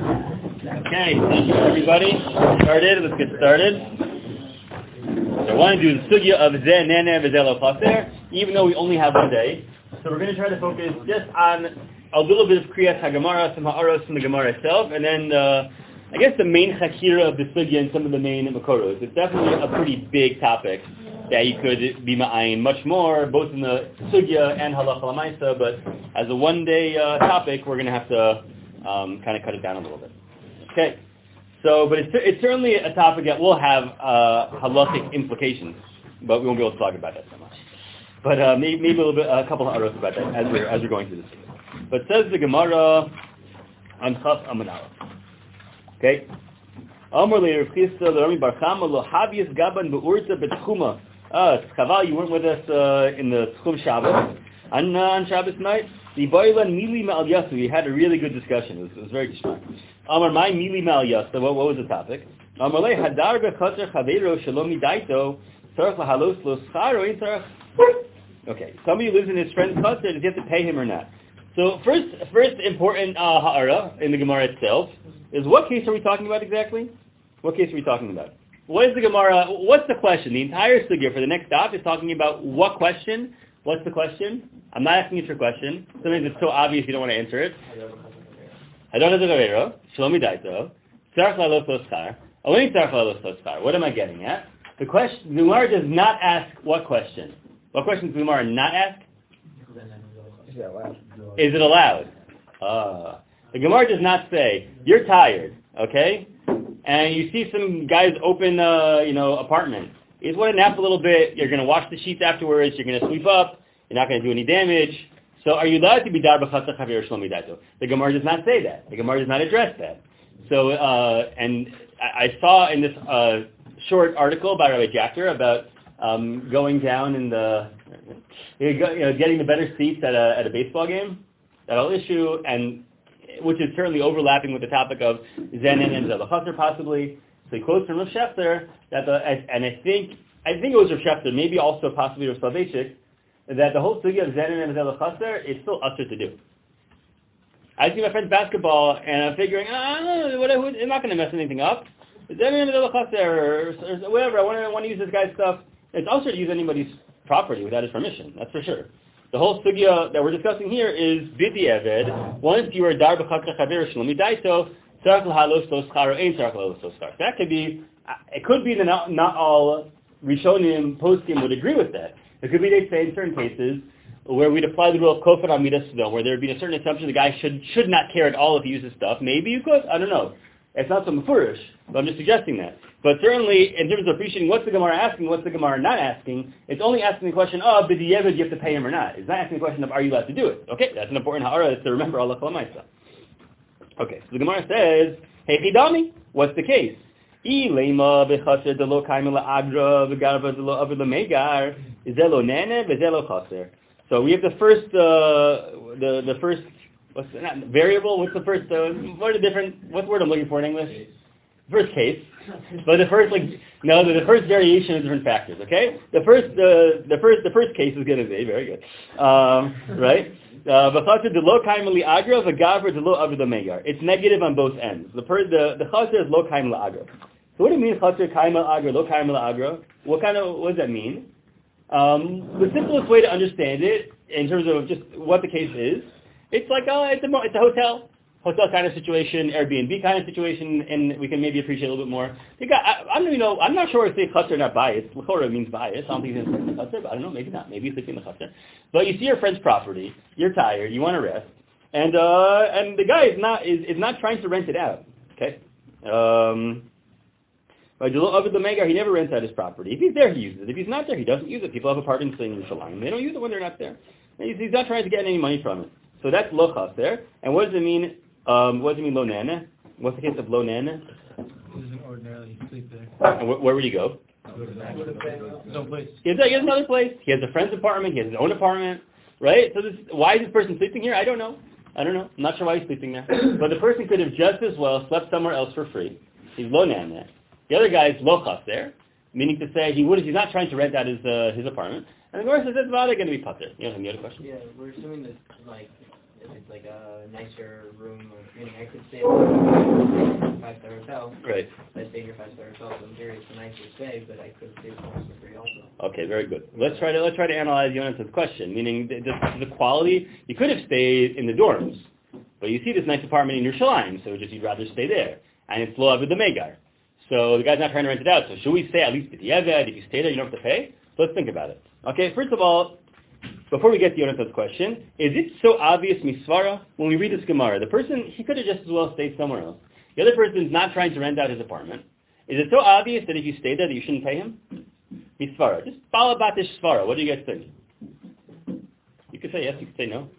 Okay, thank you everybody. Let's get started. So I want to do the sugya of Zeh Nene V'Zeh Lo Chaser, even though we only have one day. So we're going to try to focus just on a little bit of Kriyas HaGemara, some Ha'aros from the Gemara itself, and then I guess the main Chakira of the sugya and some of the main Makoros. It's definitely a pretty big topic that you could be ma'ayin much more, both in the sugya and halacha l'maisa, but as a one-day topic, we're going to have to kind of cut it down a little bit. Okay, so, but it's certainly a topic that will have halachic implications, but we won't be able to talk about that so much. But maybe a couple of others about that as we're going through this. But says the Gemara on Chaf Amanara. Okay. Amar le'Rav Chisda l'Rami Bar Chama lo havias gaban be'urta betchuma. Chaval, you weren't with us in the Tchum Shabbos on Shabbos night. The Boilan Mili Ma'al Yasu. We had a really good discussion. It was very distracting. Amar my Mili Ma'al Yasu. What was the topic? Amar le Hadar bechater chaveiro shalom midaito tzarich lahalos lo schar or ein tzarich. Okay, somebody lives in his friend's chater. Does he have to pay him or not? So first important ha'ara in the Gemara itself is what case are we talking about exactly? What case are we talking about? What is the Gemara? What's the question? The entire sugya for the next stop is talking about what question? What's the question? I'm not asking you your question. Sometimes it's so obvious you don't want to answer it. Hadon hazavero, shalom midaito, tzarich lahalos lo schar. Only tzarich lahalos lo schar. What am I getting at? The Gemara does not ask what question. What question does the Gemara not ask? Is it allowed? The Gemara does not say, you're tired, okay? And you see some guy's open, apartment. You just want to nap a little bit. You're going to wash the sheets afterwards. You're going to sweep up. You're not going to do any damage. So are you allowed to be dar b'chatzah chaver shalom midaito? The Gemara does not say that. The Gemara does not address that. So, and I saw in this short article by Rabbi Jacker about going down in the, getting the better seats at a baseball game, that whole issue, and which is certainly overlapping with the topic of Zen and Zeh Lo Chaser possibly. So he quotes from Rav Shefter that and I think it was Rav Shefter, maybe also possibly Rav Soloveitchik, that the whole sugya of Zen and Zeh Lo Chaser is still usher to do. I see my friend's basketball and I'm figuring, I'm not going to mess anything up. Zen and Zeh Lo Chaser or whatever. I want to use this guy's stuff. It's also to use anybody's property without his permission. That's for sure. The whole sugya that we're discussing here is bidi eved. Once you are dar b'chatzah chaver shalom midaito, tzarich lahalos lo schar or ein tzarich lahalos lo schar. That could be. It could be that not all Rishonim poskim would agree with that. It could be they say in certain cases where we'd apply the rule of kofar amidas sodom, where there would be a certain assumption the guy should not care at all if he uses stuff. Maybe you could. I don't know. It's not so mafurish, but I'm just suggesting that. But certainly, in terms of appreciating what's the Gemara asking, what's the Gemara not asking, it's only asking the question of, b'di yevid, you have to pay him or not. It's not asking the question of, are you allowed to do it? Okay, that's an important ha'ara to remember Allah Kalamaisa. Okay, so the Gemara says, hey chidami, what's the case? I leima b'chaser de lo kaima la'agra v'garva de lo aver lemegar zeh lo nene v'zeh lo chaser. So we have the first, what's not variable? What's the first? What word I'm looking for in English? First case, but the first variation of different factors. Okay, the first case is going to be very good, right? It's negative on both ends. The chaser is lo kaim la'agra. So what do you mean chaser kaim la'agra, lo kaim la'agra? What does that mean? The simplest way to understand it, in terms of just what the case is, it's like it's a hotel kind of situation, Airbnb kind of situation, and we can maybe appreciate a little bit more. I'm not sure if they chaser or not bias. L'chora means bias. I don't think it's in the chaser, but I don't know, maybe not. Maybe it's sleeping in the chaser. But you see your friend's property, you're tired, you want to rest, and the guy is not trying to rent it out. Okay. By the Megar, he never rents out his property. If he's there, he uses it. If he's not there, he doesn't use it. People have apartments in Yerushalayim. They don't use it when they're not there. And he's not trying to get any money from it. So that's lo chaser. And what does it mean? What does it mean lo nene? What's the case of lo nene? He doesn't ordinarily sleep there. And where would he go? No place. He has another place. He has a friend's apartment. He has his own apartment. Right? So why is this person sleeping here? I don't know. I'm not sure why he's sleeping there. But the person could have just as well slept somewhere else for free. He's lo nene. The other guy is lo chaser, meaning to say he's not trying to rent out his apartment. And the Gemara says that's about going to be pater. You have any other question? Yeah, we're assuming that if it's like a nicer room, or meaning I could stay. five-star hotel. Right. I stay in your five-star hotel, so in theory it's a nicer stay, but I could stay close for free also. Okay, very good. Let's try to analyze Yonathan's question, meaning the quality. You could have stayed in the dorms, but you see this nice apartment in Yerushalayim, so just you'd rather stay there, and it's lo avid the megar. So the guy's not trying to rent it out. So should we say at least b'diavad, if you stay there, you don't have to pay? So let's think about it. Okay, first of all, before we get to Yonathan's question, is it so obvious misvara when we read this Gemara? The person, he could have just as well stayed somewhere else. The other person's not trying to rent out his apartment. Is it so obvious that if you stay there that you shouldn't pay him? Misvara. Just follow about this svara. What do you guys think? You could say yes, you could say no.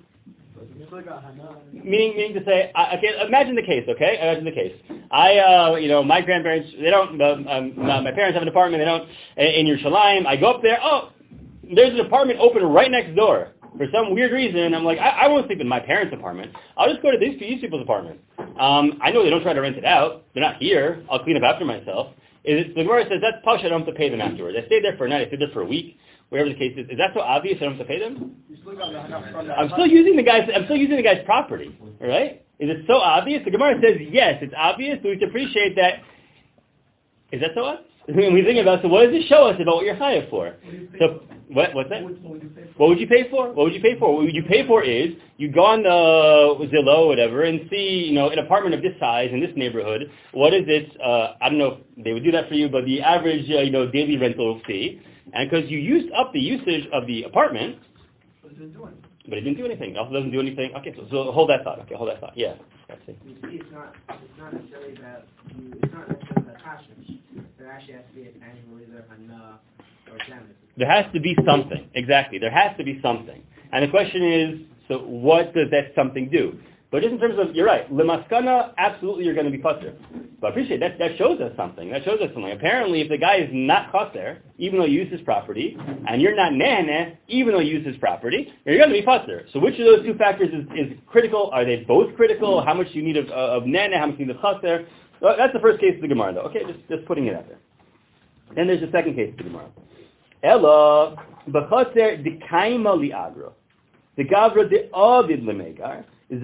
Meaning to say, okay, imagine the case, okay? Imagine the case. My grandparents, they don't, my parents have an apartment, they don't, in Yerushalayim. I go up there, there's an apartment open right next door. For some weird reason, I'm like, I won't sleep in my parents' apartment. I'll just go to these people's apartment. I know they don't try to rent it out. They're not here. I'll clean up after myself. The Gemara says that's posh, I don't have to pay them afterwards. I stayed there for a night, I stayed there for a week, whatever the case is. Is that so obvious I don't have to pay them? I'm still using the guy's property, all right? Is it so obvious? The Gemara says yes, it's obvious, but we have to appreciate that. Is that so obvious? When we think about, so what does it show us about what you're chayav for? So what's that? What would you pay for? What would you pay for? What would you pay for is you go on the Zillow or whatever and see, an apartment of this size in this neighborhood. What is it? I don't know if they would do that for you, but the average daily rental fee. And because you used up the usage of the apartment, but it didn't do anything. It also doesn't do anything. Okay, so hold that thought. Okay, hold that thought. Yeah. You see, it's not necessarily that passion. There actually has to be an annual either hana or damage. There has to be something. Exactly. There has to be something. And the question is, so what does that something do? But just in terms of, you're right, lemaskana, absolutely you're going to be chaser. But I appreciate that shows us something. That shows us something. Apparently, if the guy is not chaser, even though you use his property, and you're not neheneh, even though you use his property, you're going to be chaser. So which of those two factors is critical? Are they both critical? How much do you need of neheneh? How much do you need of chaser? Well, that's the first case of the Gemara, though. Okay, just putting it out there. Then there's the second case of the Gemara. Ella b'chaser d'kaima li'agro. The gavra de'avid lemegar. If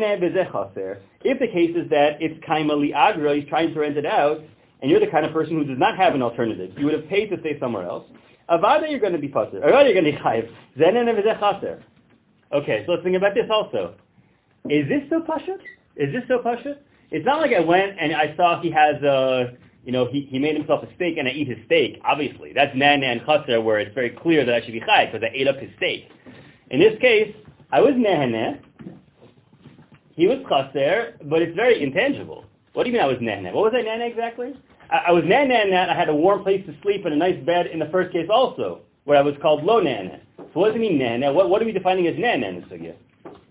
the case is that it's kaima li'agra, he's trying to rent it out, and you're the kind of person who does not have an alternative, you would have paid to stay somewhere else, avada you're going to be paser. Avada you're going to be chayiv. Okay, so let's think about this also. Is this so pashut? It's not like I went and I saw he has he made himself a steak and I eat his steak. Obviously, that's nana and chaser where it's very clear that I should be chayiv because I ate up his steak. In this case, I was neheneh. He was chaser, but it's very intangible. What do you mean I was nana? What was I nana exactly? I was nana in that I had a warm place to sleep and a nice bed in the first case also, where I was called lo nana. So what does it mean nana? What are we defining as nana in this sugya?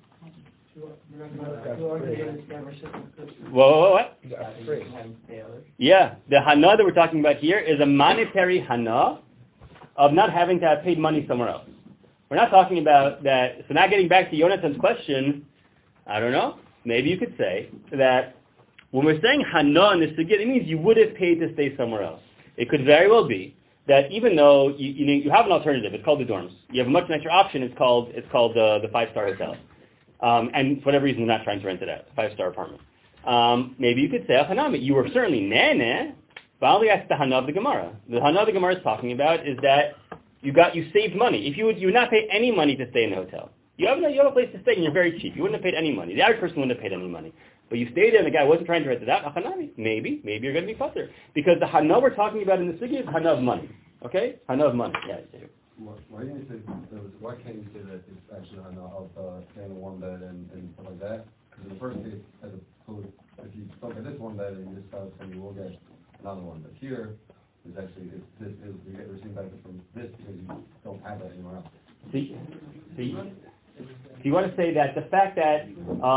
What? Yeah, the hana that we're talking about here is a monetary hana of not having to have paid money somewhere else. We're not talking about that. So now getting back to Yonathan's question, I don't know. Maybe you could say that when we're saying hana in this sugya, it means you would have paid to stay somewhere else. It could very well be that even though you have an alternative, it's called the dorms. You have a much nicer option. It's called the 5-star hotel. And for whatever reason, you're not trying to rent it out, 5-star apartment. Maybe you could say hanami. You were certainly nene, but only that's the hana of the Gemara. The hana of the Gemara is talking about is that you saved money. If you would not pay any money to stay in the hotel. You have a place to stay and you're very cheap. You wouldn't have paid any money. The average person wouldn't have paid any money. But you stayed there and the guy wasn't trying to rent it out. Maybe you're going to be chaser. Because the hana we're talking about in the sugya is hana of money. Okay? Hana of money. Yeah. Why can't you say that it's actually hana of staying in one bed and stuff like that? Because in the first case, as opposed, if you don't get this one bed and you just found something, you will get another one. But here, we receive benefit from this because you don't have that anywhere else. See, you want to say that the fact that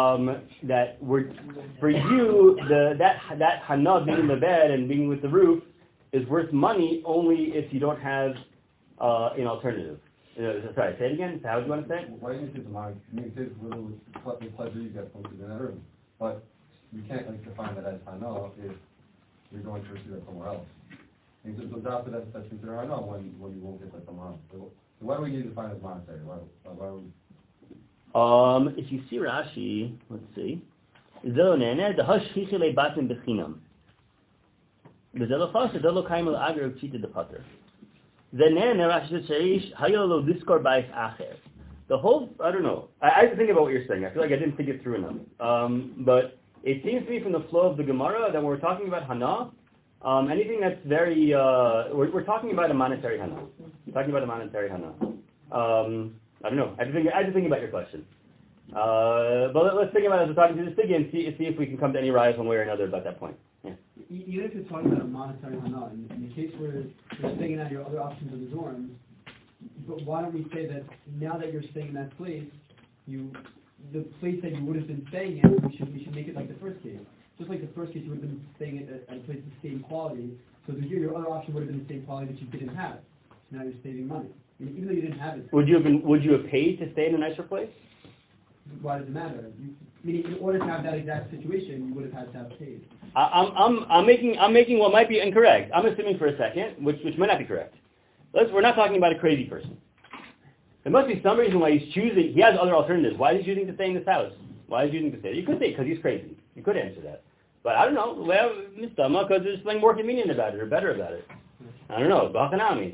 for you that hana being in the bed and being with the roof is worth money only if you don't have an alternative. Sorry, say it again. How do you want to say it? Why do you say the money? You can say it's little pleasure you get from in that room, but you can't define that as hana if you're going to receive it somewhere else. And so that's considered hana when you won't get that somewhere else. So why do we need to define it as monetary? Why would if you see Rashi, let's see. זה לא נהנה, זה השכיחי לבטן בחינם. וזה לא חסר, זה לא קיים על אגר ופשיטה דפטר. זה נהנה, רשת שיש, היה לו דיסקור בייס אחר. The whole, I don't know. I have to think about what you're saying. I feel like I didn't think it through enough. But it seems to me from the flow of the Gemara that when we're talking about Hana, anything that's very, we're talking about a monetary Hana. We're talking about a monetary Hana. I don't know. I have to think about your question. But let's think about it as we're talking to the Sigi and see if we can come to any rise one way or another about that point. Yeah. Even if you're talking about a monetary Hana, in the case where you're staying out your other options in the dorms, but why don't we say that now that you're staying in that place, the place that you would have been staying in, we should make it like the first case. Just like the first case, you would have been staying at a place of the same quality. So here, your other option would have been the same quality that you didn't have. So now you're saving money. And even though you didn't have it. Would you have paid to stay in a nicer place? Why does it matter? Meaning, in order to have that exact situation, you would have had to have paid. I'm making what might be incorrect. I'm assuming for a second, which might not be correct. We're not talking about a crazy person. There must be some reason why he's choosing. He has other alternatives. Why is he choosing to stay in this house? Why is he choosing to stay? You could say because he's crazy. You could answer that. But I don't know. Well, because there's something more convenient about it or better about it. I don't know. Bachanami.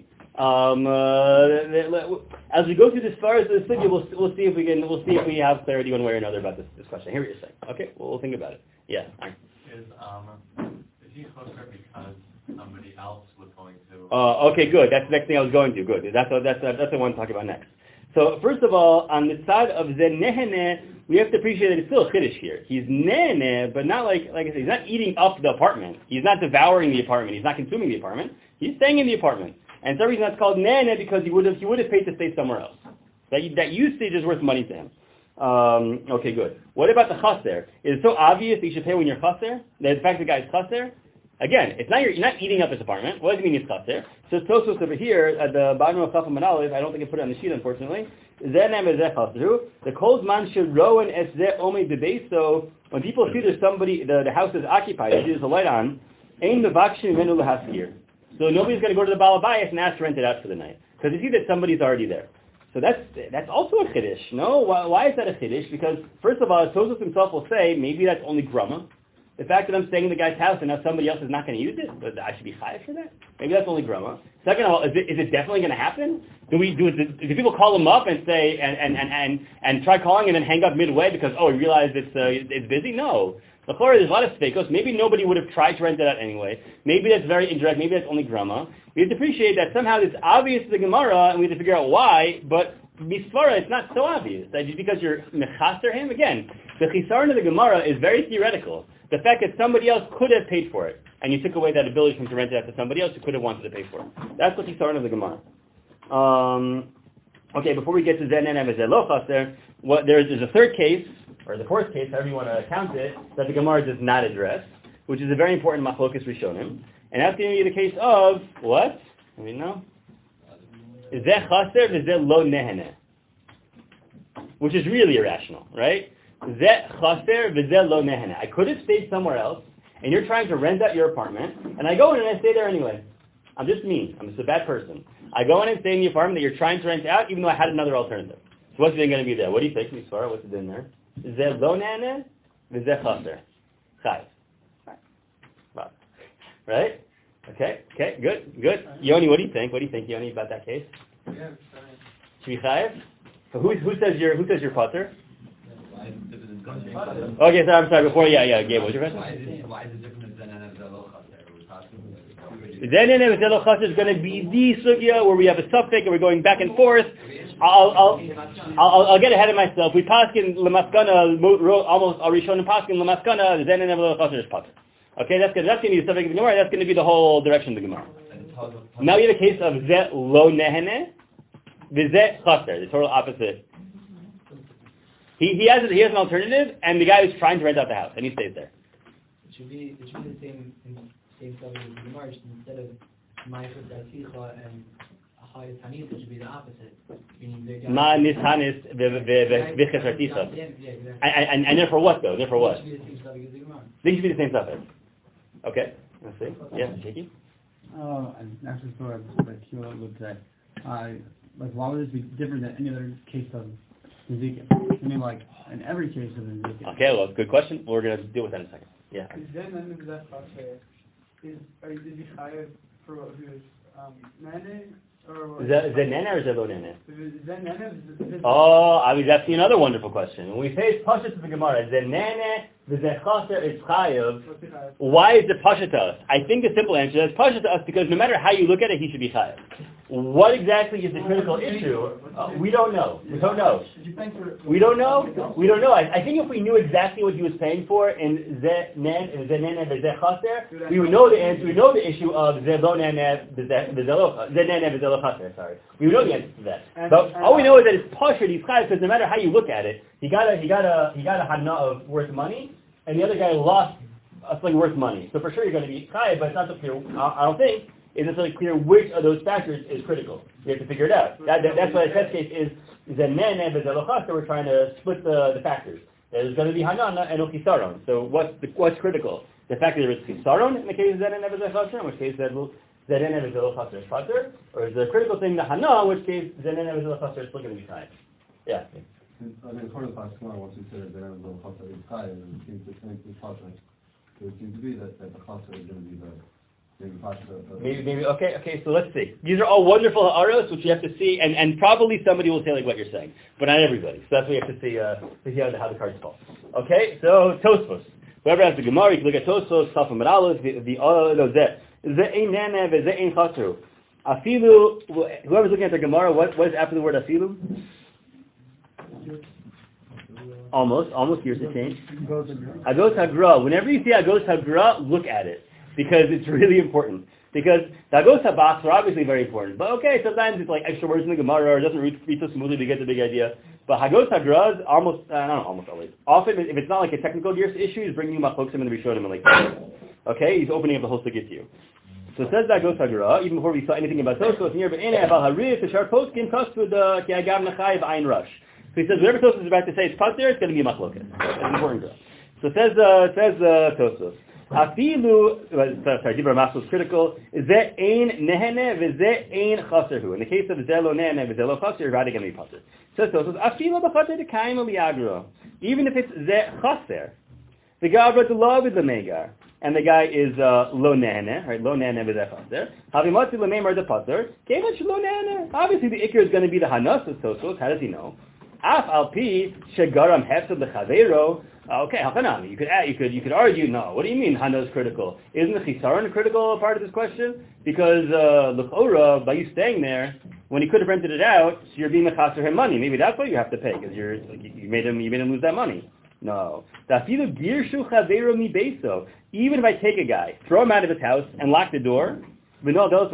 As we go through this far as the study, we'll see if we have clarity one way or another about this question. Here what you're saying. Okay, we'll think about it. Yeah. Is he closer because somebody else was going to? Okay, good. That's the next thing I was going to. Good. That's what I want to talk about next. So first of all, on the side of the nehene, we have to appreciate that it's still a chiddush here. He's nehene, but not like I said, he's not eating up the apartment. He's not devouring the apartment. He's not consuming the apartment. He's staying in the apartment. And the reason that's called nehene because he would have paid to stay somewhere else. That usage is worth money to him. Okay, good. What about the chaser? Is it so obvious that you should pay when you're chaser? That the fact the guy's chaser? Again, it's not you're not eating up his apartment. What does it mean he's chaser? So Tosfos over here at the bottom of Chafam Manalev, I don't think I put it on the sheet unfortunately. The cold man should row and esze omei debase. So when people see there's somebody, the house is occupied, there's a light on. Ein mevakshin menu lehaskir. So nobody's going to go to the Baal Bayis and ask to rent it out for the night because you see that somebody's already there. So that's also a chiddush. No, why is that a chiddush? Because first of all, Tosfos himself will say maybe that's only grama. The fact that I'm staying in the guy's house and now somebody else is not going to use it, but I should be chayav for that. Maybe that's only grama. Second of all, is it definitely going to happen? Do people call him up and say and try calling and then hang up midway because we realize it's busy? No. There's a lot of stakos. Maybe nobody would have tried to rent it out anyway. Maybe that's very indirect. Maybe that's only grama. We have to appreciate that somehow it's obvious to the Gemara, and we have to figure out why, but Misvara, it's not so obvious. That just because you're mechaser him, again, the chisaron of the Gemara is very theoretical. The fact that somebody else could have paid for it, and you took away that ability for him to rent it out to somebody else who could have wanted to pay for it. That's the chisaron of the Gemara. Okay, before we get to Zen and Lo Chaser, there's a third case, or the fourth case, however you want to count it, that the Gemara does not address, which is a very important machlokas rishonim, and that's going to be the case of what? I mean, no. Zeh chaser v'zeh lo nehene, which is really irrational, right? Zeh chaser v'zeh lo nehene. I could have stayed somewhere else, and you're trying to rent out your apartment, and I go in and I stay there anyway. I'm just mean. I'm just a bad person. I go in and stay in the apartment that you're trying to rent out, even though I had another alternative. So what's then going to be there? What do you think, Misvara? What's it in there? Zeh lo nehene v'zeh chaser. Chayiv. Right? Okay, good. Yoni, what do you think? What do you think, Yoni, about that case? Yeah, Should we chayiv? So who says your pater? Okay, Okay, so I'm sorry. Before, Gabe, what was your question? Why is it different than an Zelo Chaser? Then Zelo Chaser is going to be the sugya where we have a suffix and we're going back and forth. I'll get ahead of myself. We paskin lemaskana almost Arishon and paskin lemaskana. Then Zelo Chaser is pater. Okay, that's going to be the subject of the Gemara. That's going to be the whole direction of the Gemara. Now we have a case of Zeh lo nehene, v'zeh chaser, the total opposite. He has an alternative, and the guy is trying to rent out the house, and he stays there. It should be the same subject as the Gemara. Instead of ma'ifet daticha and achayis hanis, it should be the opposite. Ma nishanis v'chesartisa. And therefore what though? Therefore what? It should be the same subject as the Gemara. These should be the same subject. Okay, let's see. Yeah, Jakey? And actually, so like Kilo would say, why would this be different than any other case of Ezekiel. I mean, like, in every case of Ezekiel. Okay, well, good question. We're going to deal with that in a second. Yeah. Is then and that chaser is he chayav for what he was nene or Is that nene or is that lo nene? Is that nene? Oh, I mean, that's another wonderful question. When we say it's Pashat to the Gemara, is it nene, is it chaser, it's chayav? Why is it Pashat to us? I think the simple answer is Pashat to us because no matter how you look at it, he should be chayav. What exactly is the critical issue? We don't know. We don't know. We don't know. We don't know. I think if we knew exactly what he was paying for in Zenen and Zeh Chaser, we would know the answer. We know the issue of Zelo Nene V'Zelo Chaser. Sorry, we would know the answer to that. But all we know is that it's Pashat. He's chayav because no matter how you look at it, he got a hana of worth money, and the other guy lost something worth money. So for sure you're going to be chayav, but it's not so clear. I don't think. It's necessarily clear which of those factors is critical. We have to figure it out. That's why the test case is Zenen and Bezelochas, we're trying to split the factors. There's going to be Hanana and Chisaron. So what's critical? The fact that there is Chisaron in the case of Zenen and Bezelochas, in which case Zenen and Bezelochas is Chaser, or is the critical thing the Hana, in which case Zenen and Bezelochas is still going to be Chai? Yeah. I mean, according to the Pasuk, once you say that Zenen and Bezelochas is Chai, it seems to think it's Pasuk. It seems to be that the Chaser is going to be the Maybe. Okay. So let's see. These are all wonderful ha'aros, which you have to see, and probably somebody will say like what you're saying, but not everybody. So that's what you have to see. To see how the cards fall. Okay. So Tosfos. Whoever has the Gemara, you can look at Tosfos, Chaf and Meralos, the ein nene v'ze ein chatru. Afilu. Whoever's looking at the Gemara, what is after the word afilu? Almost. Here's the change. Agos hagra. Whenever you see agos hagra, look at it. Because it's really important. Because the Agos HaBachs are obviously very important. But okay, sometimes it's like extra words in the Gemara, or it doesn't read so smoothly to get the big idea. But Hagos HaGra is almost always. Often, if it's not like a technical issue, he's bringing you Machlokim and Rishonim and like that. Okay? He's opening up the whole Sugit to you. So it says the Hagos HaGra, even before we saw anything about Tosfos, near Be'ene Aval Harif, Tishar Poskim, Kostud, Ki Agam Nachai, V'ayin Rush. So he says, whatever Tosfos is about to say, it's Pasir, it's going to be a Machlokim. That's important to us. So it says Tosfos. Afilu, Dibra Maso is critical. Ze ein nehene v'ze ein chaserhu. In the case of zelo nehene v'zelo chaser, you're right going to be pater. So afilu b'chater dekayim liagro. Even if it's ze chaser, the gavra to love is the megar, and the guy is lo nehene, right? Lo nehene v'ze chaser. Havimotzi l'meimar the pater. Kevan shelo nehene. Obviously, the ikr is going to be the hanas of Tosfos. How does he know? Af al pi shegaram hefsed l'chaveiro. Okay, Hachanami. You could argue, no. What do you mean Hana is critical? Isn't the Chisaron a critical part of this question? Because L'chora, by you staying there, when he could have rented it out, so you're being mechaser him money. Maybe that's what you have to pay because you made him lose that money. No. Even if I take a guy, throw him out of his house, and lock the door, the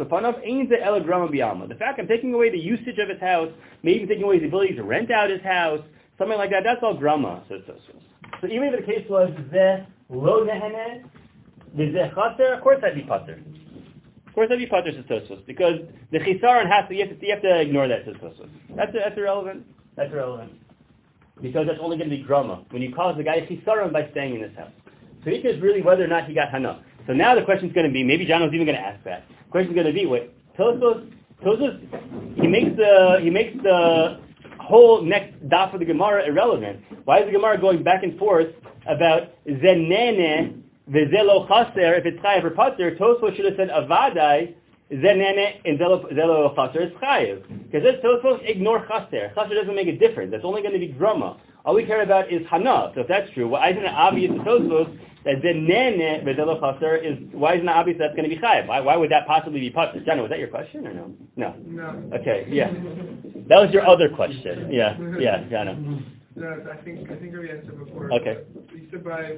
fact I'm taking away the usage of his house, maybe even taking away his ability to rent out his house, something like that, that's all grama. So even if the case was zeh lo nehene, zeh chaser, of course I'd be pater. Of course I'd be pater says Tosfos, because the chisaron you have to ignore that says Tosfos. That's irrelevant. That's irrelevant. Because that's only going to be grama. When you cause the guy a chisaron by staying in this house. So the issue is really whether or not he got hana. So now the question's going to be, maybe John was even going to ask that. The question's going to be, wait, Tosfos, he makes the whole next daf of the Gemara irrelevant. Why is the Gemara going back and forth about zenene v'zelo chaser if it's chayav or pater? Tosfos should have said avadai zenene and zelo chaser is chayav, because this Tosfos ignore chaser. Chaser doesn't make a difference. That's only going to be grama. All we care about is hana. So if that's true, why isn't it obvious to Tosfos that zenene v'zelo chaser is? Why isn't it obvious that's going to be chayav? Why would that possibly be pater? Jana, was that your question or no? No. Okay. Yeah. That was your other question. Yeah, Jana. No, I think we answered before. Okay. You said by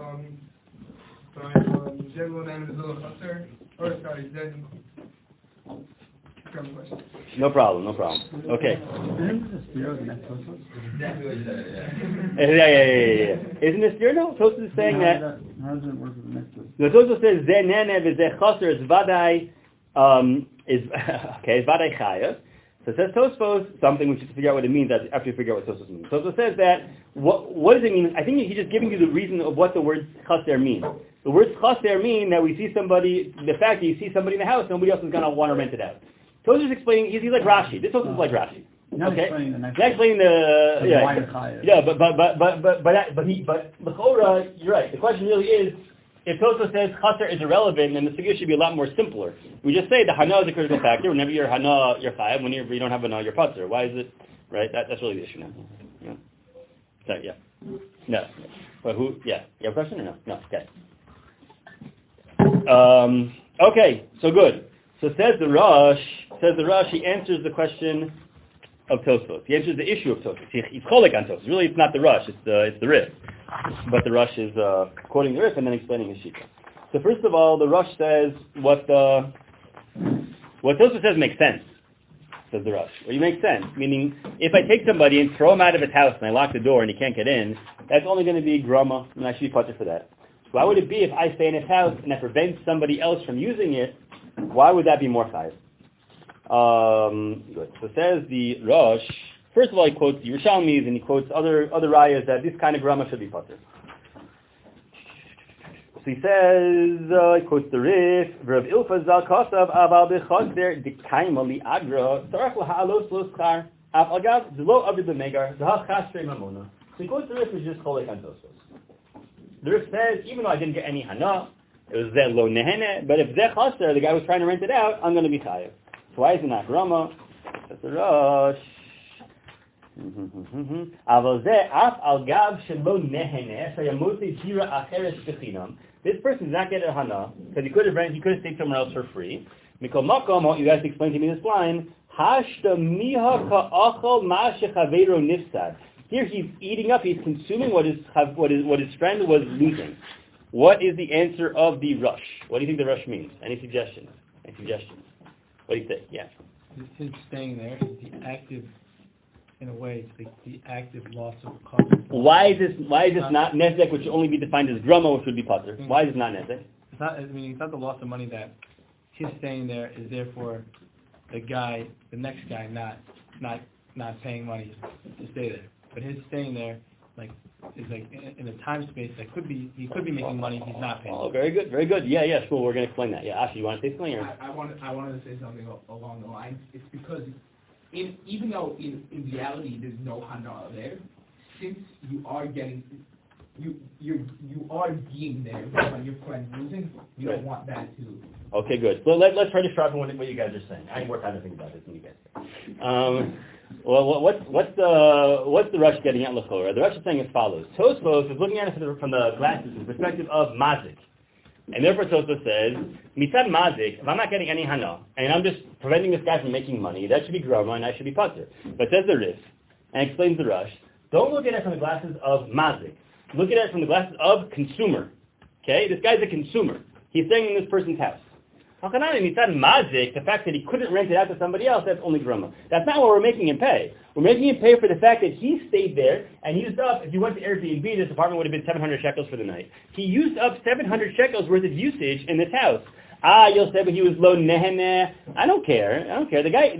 Zelo Nehene v'zelo chaser, or sorry, Zen. No problem. Okay. Isn't this zero the next Tosfos? Exactly what you said. Yeah. Isn't this zero? No, Tosfos is saying that. How does it work with the next Tosfos? No, Tosfos says zenene v'zeh chaser is vadai is vadai chayav. So it says Tosfos something we should figure out what it means after we figure out what Tosfos means. Tosfos says that what does it mean? I think he's just giving you the reason of what the word chaser means. The words chaser mean that we see somebody, the fact that you see somebody in the house, nobody else is going to want to rent it out. Tosfos is explaining, he's like Rashi. This Tosfos is like Rashi. Not Okay. explaining the next Not explaining the one. yeah. Why you're chayav. Yeah, but l'chora, you're right. The question really is, if Tosfos says chaser is irrelevant, then the sugya should be a lot more simpler. We just say the hana is a critical factor. Whenever you're hana, you're chayav. Whenever you don't have hana, you're patur. Why is it? Right. That's really the issue now. Yeah. So, yeah. No. But who? Yeah. You have a question or no? No. Okay. Okay. So good. So says the Rosh. He answers the question of Tosfos. He answers the issue of Tosfos. He's cholek on Tosfos. Really, it's not the Rosh. It's the Rif. But the Rosh is quoting the Rif and then explaining his shita. So first of all, the Rosh says what Tosfos says makes sense. Says the Rosh. Well, it makes sense. Meaning, if I take somebody and throw him out of his house and I lock the door and he can't get in, that's only going to be grama, and I should be putter for that. So why would it be if I stay in his house and I prevent somebody else from using it? Why would that be more chayav? Good. So says the Rosh. First of all, he quotes the Yerushalmis and he quotes other rayas that this kind of grama should be putter. So he says, he quotes the Rif, Rav Ilfa zal kosav aval b'choser d'kaima li'agra tzarach laha'alos lo schar af agav zelo avid b'megar zahach chasrei mamona. So he quotes the Rif, which is just cholek on Tosfos. The Rif says, even though I didn't get any hana, it was zeh lo nehene, but if zeh chaser, the guy was trying to rent it out, I'm going to be chayav. So why is it not grama? That's the Rosh. Aval zeh af al gav shelo nehene shayamotei jira acheres bechinam. This person is not getting a hana because he could have stayed somewhere else for free. Mikol makom, you guys explain to me this line. Hashta miha ka'achol ma shechaveiro nifsad. Here he's eating up, he's consuming what his friend was losing. What is the answer of the Rosh? What do you think the Rosh means? Any suggestions? What do you think? Yeah. His staying there is the active, in a way, it's like the active loss of cost. Why is this not nezek, which should only be defined as grama, which would be pater? Why is it not nezek? It's not. I mean, it's not the loss of money that his staying there is therefore the next guy, not paying money to stay there. But his staying there, is in a time space that he could be making money. He's not paying. Oh, very good. Yeah, sure. We're going to explain that. Yeah, Ashi, you want to say something? Or? I wanted to say something along the lines. It's because even though in reality there's no hana there, since you are getting, you are being there when your friend's losing, you don't want that to. Okay, good. So let's try to sharpen what you guys are saying. I need more time to think about this than you guys. Well, what's the Rosh getting at l'chora? The Rosh is saying as follows. Tosfos is looking at it from the glasses, the perspective of mazik. And therefore Tosfos says, mitzad mazik, if I'm not getting any hana, and I'm just preventing this guy from making money, that should be grama and I should be pater. But says the Rif, and explains the Rosh, don't look at it from the glasses of mazik. Look at it from the glasses of consumer. Okay? This guy's a consumer. He's staying in this person's house. The fact that he couldn't rent it out to somebody else, that's only grama. That's not what we're making him pay. We're making him pay for the fact that he stayed there and used up, if you went to Airbnb, this apartment would have been 700 shekels for the night. He used up 700 shekels worth of usage in this house. You'll say, but he was low nehene. I don't care. The guy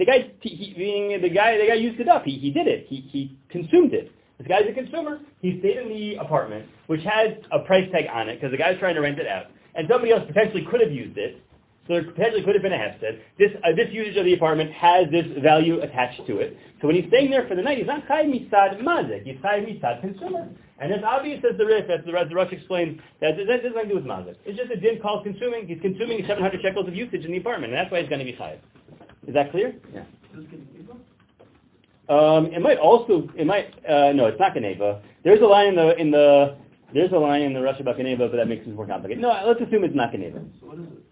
used it up. He did it. He consumed it. This guy's a consumer. He stayed in the apartment, which has a price tag on it because the guy's trying to rent it out. And somebody else potentially could have used it. So there potentially could have been a hefsed. This usage of the apartment has this value attached to it. So when he's staying there for the night, he's not chayiv mitzad mazik. He's chayiv mitzad consumer. And it's obvious as the Rif, as the Rosh explains, that that doesn't have to do with mazik. It's just a din called consuming. He's consuming 700 shekels of usage in the apartment, and that's why he's going to be chayiv. Is that clear? Yeah. No, it's not Geneva. There's a line in the Rosh about Geneva, but that makes it more complicated. No, let's assume it's not Geneva. So what is it?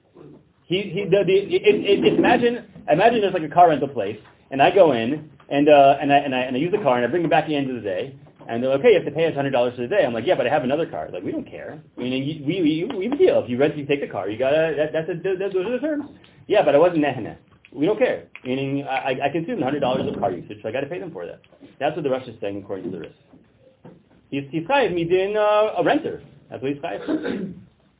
Imagine there's like a car rental place, and I go in and I use the car and I bring it back at the end of the day, and they're like, okay, you have to pay us $100 for the day. I'm like, yeah, but I have another car. Like, we don't care. I mean, we have a deal. If you take the car, you gotta. Those are the terms. Yeah, but I wasn't nehene. We don't care. Meaning, I consumed $100 of car usage, so I got to pay them for that. That's what the Rosh is saying according to the Rif. He's chayiv midin a renter. That's what he's chayiv.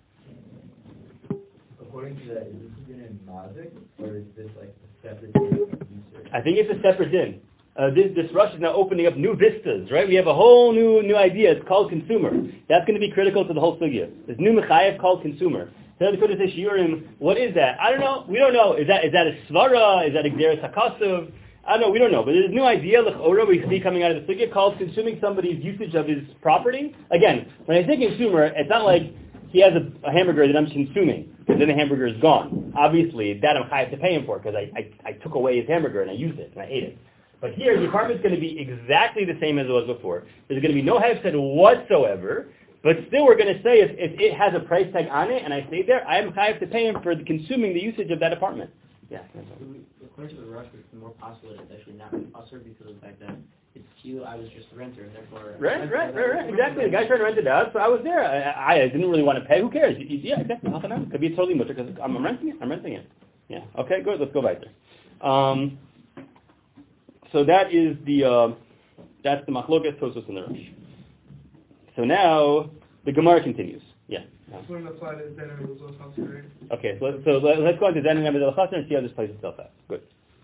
According to that, is this in mazik, or is this like a separate din? I think it's a separate din. This Rosh is now opening up new vistas, right? We have a whole new idea. It's called consumer. That's going to be critical to the whole sugya. This new mechayev called consumer. So the Kodesh Shiurim, what is that? I don't know. We don't know. Is that a svara? Is that a gzeres hakasuv? I don't know, we don't know, but there's a new idea, l'chora, we see coming out of the sugya called consuming somebody's usage of his property. Again, when I say consumer, it's not like he has a hamburger that I'm consuming, because then the hamburger is gone. Obviously, that I have to pay him for, because I took away his hamburger and I used it, and I ate it. But here, the apartment's going to be exactly the same as it was before. There's going to be no hefsed whatsoever, but still we're going to say if it has a price tag on it, and I stay there, I have to pay him for consuming the usage of that apartment. Yeah. According to the Rush, it's more possible that it's actually not usher because of the fact that it's you, I was just a renter, and therefore... Right. Exactly. The guy's trying to rent it out, so I was there. I didn't really want to pay. Who cares? Yeah, exactly. Half an hour. Could be totally mutter because I'm renting it. Yeah. Okay, good. Let's go back there. So that is that's the machlokas, Tosfos, and the Rosh. So now the Gemara continues. Yeah. Wouldn't apply to Zen and Rizal Chasser. Okay, so let's go into Zen and Rizal Chasser and see how this plays itself out. Good.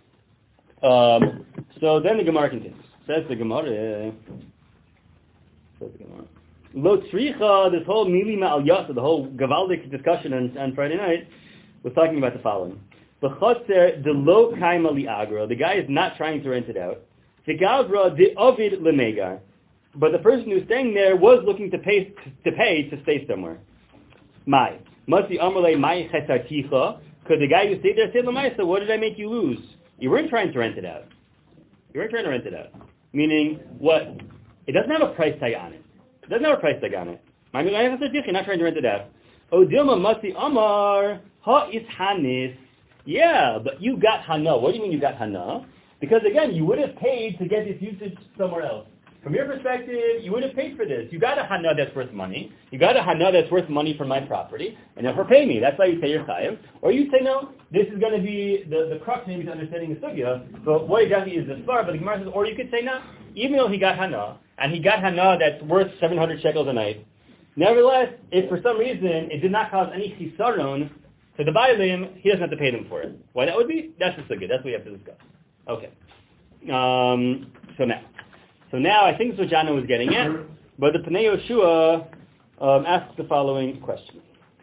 So then the Gemara continues. Says the Gemara. Lo tzricha, this whole mili ma'al yasa, the whole gavaldik discussion on Friday night, was talking about the following. The chotzer de lo kaima li agra. The guy is not trying to rent it out. The gavra de ovid lemegar. But the person who's staying there was looking to pay to stay somewhere. Mai. Masi amalei mai chesarticha. Could the guy who stayed there say l'maisa, what did I make you lose? You weren't trying to rent it out. Meaning, what? It doesn't have a price tag on it. You're not trying to rent it out. O dilma masi amar ha is hanis. Yeah, but you got hana. What do you mean you got hana? Because again, you would have paid to get this usage somewhere else. From your perspective, you would have paid for this. You got a hana that's worth money. You got a hana that's worth money for my property, and therefore pay me. That's why you say you're chayav. Or you say, no, this is going to be the crux maybe to understanding the sugya, but what exactly is the svar? But the Gemara says, or you could say, no, even though he got hana, and he got hana that's worth 700 shekels a night, nevertheless, if for some reason it did not cause any chisaron to the bailim, he doesn't have to pay them for it. Why that would be? That's the sugya. That's what we have to discuss. Okay. So now I think that's what Jana was getting at, but the Pnei Yoshua asks the following question.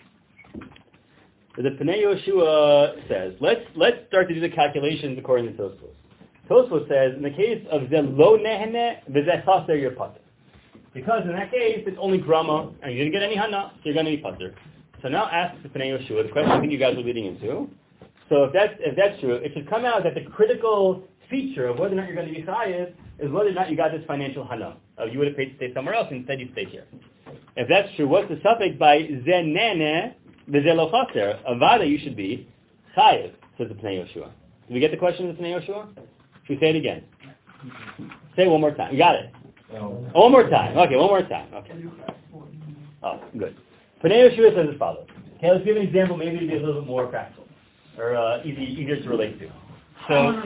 The Pnei Yoshua says, let's start to do the calculations according to Tosfos. Tosfos says, in the case of Zel lo nehene, v'zeh chaser you're pater. Because in that case, it's only grama, and you didn't get any hana, so you're going to be pater. So now ask the Pnei Yoshua, the question I think you guys are leading into. So if that's true, it should come out that the critical feature of whether or not you're going to be chayiv is whether or not you got this financial hana. You would have paid to stay somewhere else, instead you stayed here. If that's true, what's the suffix by zenene v'zelo chaser? Avada, you should be chayiv, says the Pnei Yoshua. Did we get the question of the Pnei Yoshua? Should we say it again? Say it one more time. You got it? No. One more time. Okay, one more time. Okay. Oh, good. Pnei Yoshua says as follows. Okay, let's give an example, maybe to be a little bit more practical, or easier to relate to. So,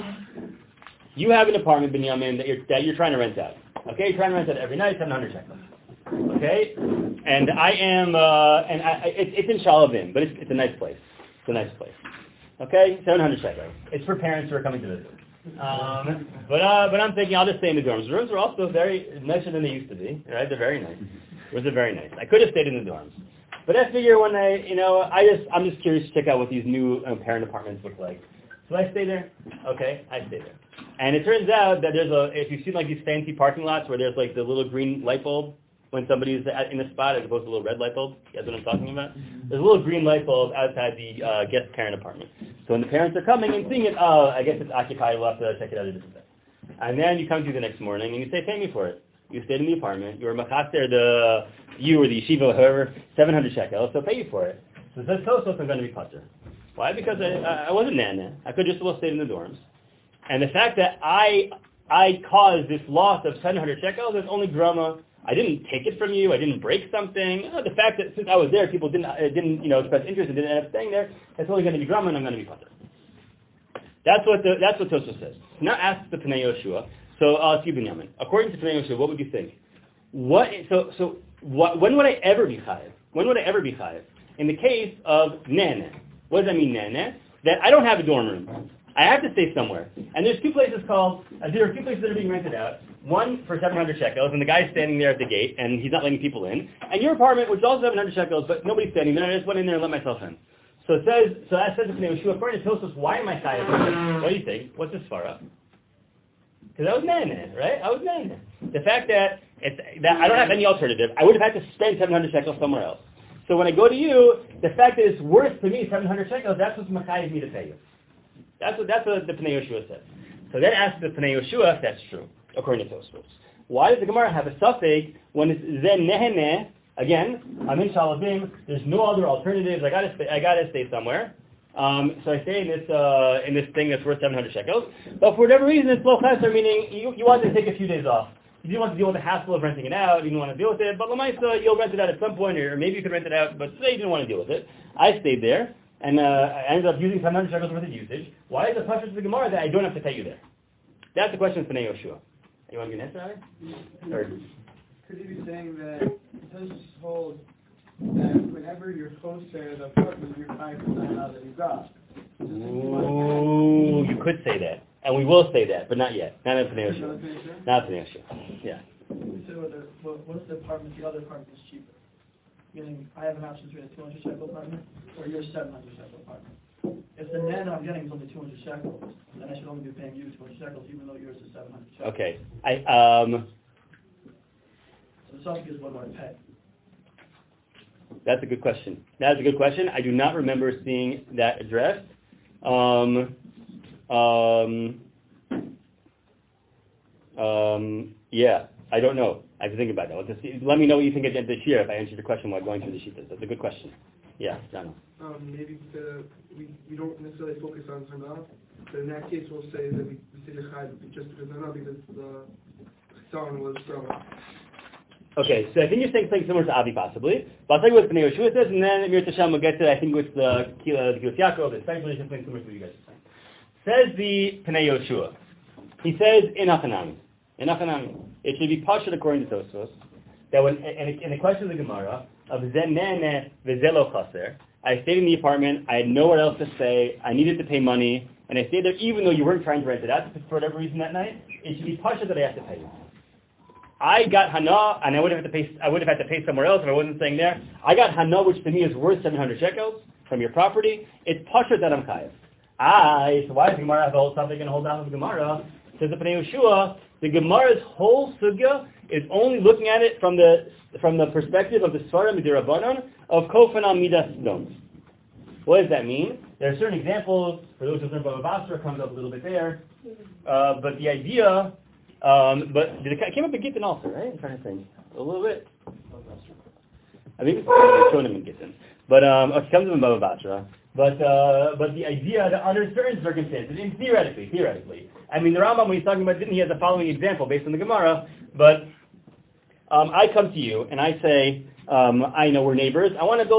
you have an apartment, Binyamin, that you're trying to rent out. Okay, you're trying to rent out every night, 700 shekels. Okay, and I am, it's in Shalavim, but it's a nice place. It's a nice place. Okay, 700 shekels. It's for parents who are coming to visit. But I'm thinking I'll just stay in the dorms. The rooms are also very nicer than they used to be. Right, they're very nice. Rooms are very nice. I could have stayed in the dorms. But I figure when I'm just curious to check out what these new parent apartments look like. So I stay there. Okay, I stay there. And it turns out that if you've seen like these fancy parking lots where there's like the little green light bulb when somebody's in a spot as opposed to a little red light bulb, that's what I'm talking about? There's a little green light bulb outside the guest parent apartment. So when the parents are coming and seeing it, I guess it's occupied, we'll have to check it out a different day. And then you come to the next morning and you say, pay me for it. You stayed in the apartment, you were machaster, you or the yeshiva or whoever, 700 shekels, so pay you for it. So it says, so I'm going to be pater. Why? Because I wasn't nana. I could just as well stayed in the dorms. And the fact that I caused this loss of 700 shekels is only grama. I didn't take it from you. I didn't break something. The fact that since I was there, people didn't express interest and didn't end up staying there, that's only going to be grama and I'm going to be pater. That's what Tosfos says. Now ask the Pnei Yoshua. So ask you, Binyamin. According to Pnei Yoshua, what would you think? When would I ever be chayiv? When would I ever be chayiv? In the case of nene. What does that mean, nene? That I don't have a dorm room. I have to stay somewhere. And there are two places that are being rented out. One for 700 shekels, and the guy's standing there at the gate, and he's not letting people in. And your apartment, which is also 700 shekels, but nobody's standing there, and I just went in there and let myself in. So that says to Pnei Yoshua, according to Tosfos, why am I chayav? What do you think? What's this svara? Because I was nana, right? I was nana. The fact that I don't have any alternative, I would have had to spend 700 shekels somewhere else. So when I go to you, the fact that it's worth to me 700 shekels, that's what's machayev me to pay you. That's what the Pnei Yoshua says. So then ask the Pnei Yoshua if that's true, according to Tosfos. Why does the Gemara have a suffix when it's zen nehene? Again, I'm in Shalabim. There's no other alternatives. I gotta stay somewhere. So I stay in this thing that's worth 700 shekels. But for whatever reason, it's low chesed, meaning you want to take a few days off. You didn't want to deal with the hassle of renting it out. You didn't want to deal with it. But Lamaisa, you'll rent it out at some point, or maybe you could rent it out. But today you didn't want to deal with it. I stayed there, and I ended up using 700 shekels worth of usage. Why is it precious to the Gemara that I don't have to pay you there? That's the question for Pnei Yoshua. You want to give an answer, Ali? Could you be saying that it does hold that whenever you're close to the apartment, you're trying to find out that you got? Ooh, you could say that. And we will say that, but not yet. Not in Pnei Yoshua. Not Pnei Yoshua. Yeah. So what's the apartment, the other apartment is cheaper? Meaning, I have an option between a 200 shekel apartment or your 700 shekel apartment. If the net I'm getting is only 200 shekels, then I should only be paying you 200 shekels, even though yours is 700 shekels. Okay. So the suffix is what do I pay? That's a good question. I do not remember seeing that addressed. Yeah, I don't know. I have to think about that. Let me know what you think at the end of this year if I answered your question while going through the sheetas. That's a good question. Yeah, Daniel. Maybe we don't necessarily focus on Hana, but in that case we'll say that we say the Chai just because Hana, because the Chisaron was from. Okay, so I think you're saying something similar to Avi possibly, but I'll tell you what Pnei Yoshua says, and then Mir Tashem will get to, I think, with the Kilos Yaakov, the speculation, something similar to what you guys are saying. Says the Pnei Yoshua. He says, in Achanami, it should be pashut according to Tosfos, that when, in the question of the Gemara, of Zen Nene V'Zelo Chaser, I stayed in the apartment, I had nowhere else to stay, I needed to pay money, and I stayed there even though you weren't trying to rent it out for whatever reason that night, it should be pashut that I have to pay you. I got Hana, and I would have had to pay somewhere else if I wasn't staying there. I got Hana, which to me is worth 700 shekels from your property. It's pashut that I'm chayav. So why does the Gemara have the whole topic and hold down with the Gemara? Says the Pnei Yoshua, the Gemara's whole sugya is only looking at it from the perspective of the Svarim D'Rabbanan of Kofana Midas Dom. What does that mean? There are certain examples. For those who learn Bava Basra, comes up a little bit there. But the idea, it came up in Gittin also, right? I'm trying to think a little bit. I think it's Shonim in Gittin, but it comes up in Bava Basra. But the idea that under certain circumstances, theoretically, I mean the Rambam when he's talking about Gittin, he has the following example based on the Gemara. But I come to you and I say, I know we're neighbors. I want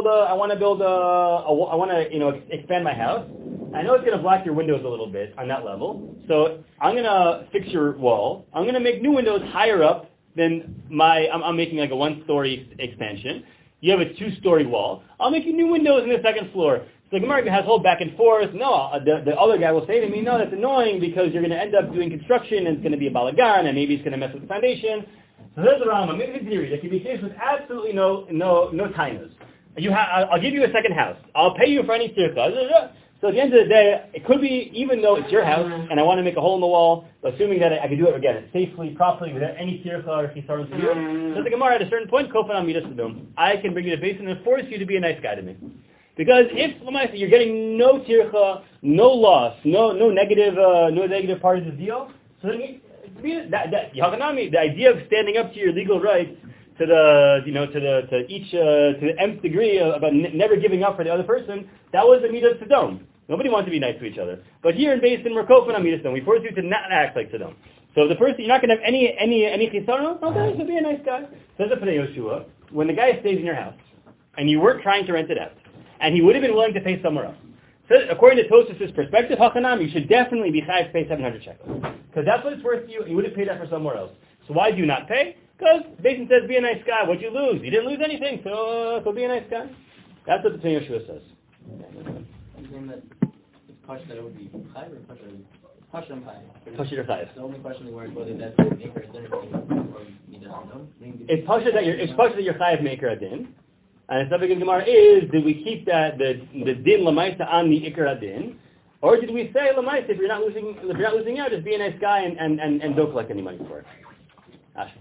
to expand my house. I know it's going to block your windows a little bit on that level, so I'm going to fix your wall. I'm going to make new windows higher up than I'm making like a one-story expansion. You have a two-story wall. I'll make you new windows in the second floor. So the Gemara has whole back and forth. No, the other guy will say to me, no, that's annoying because you're going to end up doing construction and it's going to be a balagan and maybe it's going to mess with the foundation. So there's the Rambam. Maybe the theory. There can be a case with absolutely no tainas. I'll give you a second house. I'll pay you for any tirka. So at the end of the day, it could be, even though it's your house and I want to make a hole in the wall, assuming that I can do it again safely, properly, without any tirka or chisaron to you. So the Gemara at a certain point, kofan midas sedom, I can bring you to basin and force you to be a nice guy to me. Because if you're getting no tircha, no loss, no negative part of the deal, so then the idea of standing up to your legal rights to the nth degree about never giving up for the other person, that was the midas sedom. Nobody wants to be nice to each other. But here in Basin, we're kofan on midas sedom. We force you to not act like sedom. So the person, you're not going to have any chisaron. Okay, so be a nice guy. Says the Pnei Yoshua, when the guy stays in your house and you weren't trying to rent it out, and he would have been willing to pay somewhere else. So according to Tosfos' perspective, Hachanam, you should definitely be chayav to pay 700 shekels. Because that's what it's worth to you, and you would have paid that for somewhere else. So why do you not pay? Because Basin says, be a nice guy. What'd you lose? You didn't lose anything, so be a nice guy. That's what the Pnei Yoshua says. You're saying that it's pashut that it would be chayav or pashut chayav? Pashut or chayav. The only question we worried whether that's maker adin or midas sedom. It's pashut that you're chayav maker adin. And the subject of Gemara is, did we keep the din lamaisa on the ikar adin? Or did we say, Lamais, if you're not losing out, just be a nice guy and don't collect any money for it? Ashley.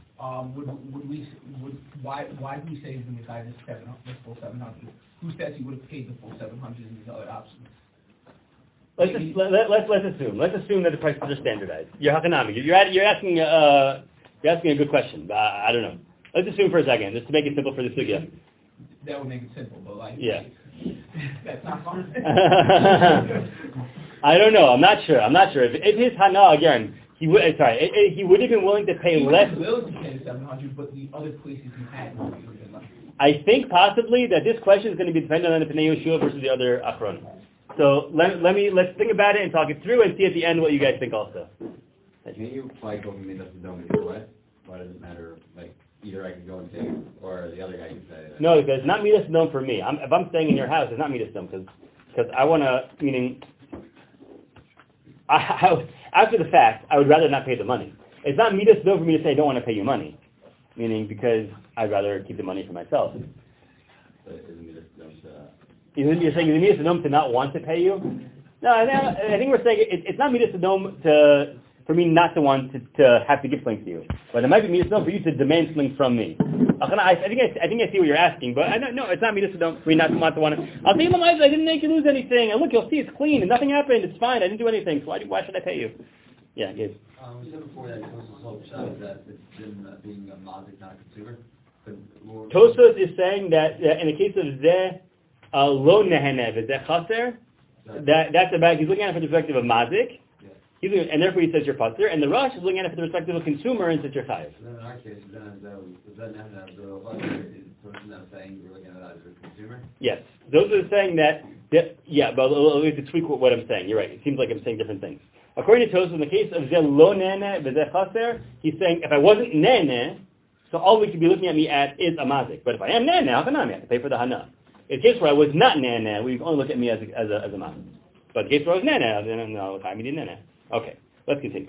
Why do we say when the guy is the full 700? Who says he would have paid the full 700 in these other options? Let's assume that the prices are standardized. You're asking a good question. But I don't know. Let's assume for a second, just to make it simple for the sugya. That would make it simple, but yeah. That's not fun. I don't know. I'm not sure. If his hana again, he would have been willing to pay less. He was willing to pay the 700, but the other places he had would have been less. I think possibly that this question is going to be dependent on the Pnei Yehoshua versus the other Achron. So let's think about it and talk it through and see at the end what you guys think also. Can you apply Kohen Midas Dom either way? Why does it matter? Like either I can go and say, or the other guy can say. No, because it's not Midas Dom for me. If I'm staying in your house, it's not Midas Dom because I want to. Meaning, after the fact, I would rather not pay the money. It's not Midas Dom for me to say I don't want to pay you money. Meaning because I'd rather keep the money for myself. But isn't Midas Dom You're saying the Midas Dom to not want to pay you? No, I think we're saying it's not Midas Dom for me not to want to have to give something to you. But it might be Midas Dom for you to demand something from me. I think I see what you're asking, but no, it's not Midas Dom for me not to want to. I'll say, I didn't make you lose anything. And look, you'll see it's clean and nothing happened. It's fine. I didn't do anything. So why should I pay you? Yeah, Gabe. We said before that Tosfos whole shot is that it's been being a mazik, not a consumer. Tosfos is saying that in the case of Zeh, lo neheneh v'zeh chaser, that's about, he's looking at it from the perspective of mazik, and therefore he says you're chaser, and the Rosh is looking at it from the perspective of consumer and says you're chayiv. Then in our case, the person that's saying we're looking at it as a consumer? Yes. Those are saying that but let me tweak what I'm saying. You're right. It seems like I'm saying different things. According to Tosfos, in the case of Zeh lo neheneh v'zeh chaser, he's saying if I wasn't neheneh, so all we could be looking at me at is a mazik. But if I am neheneh, how can I have to pay for the hana? In the case where I was not neheneh, we only look at me as a mazik. But in the case where I was neheneh, then no, I mean neheneh. Okay, let's continue.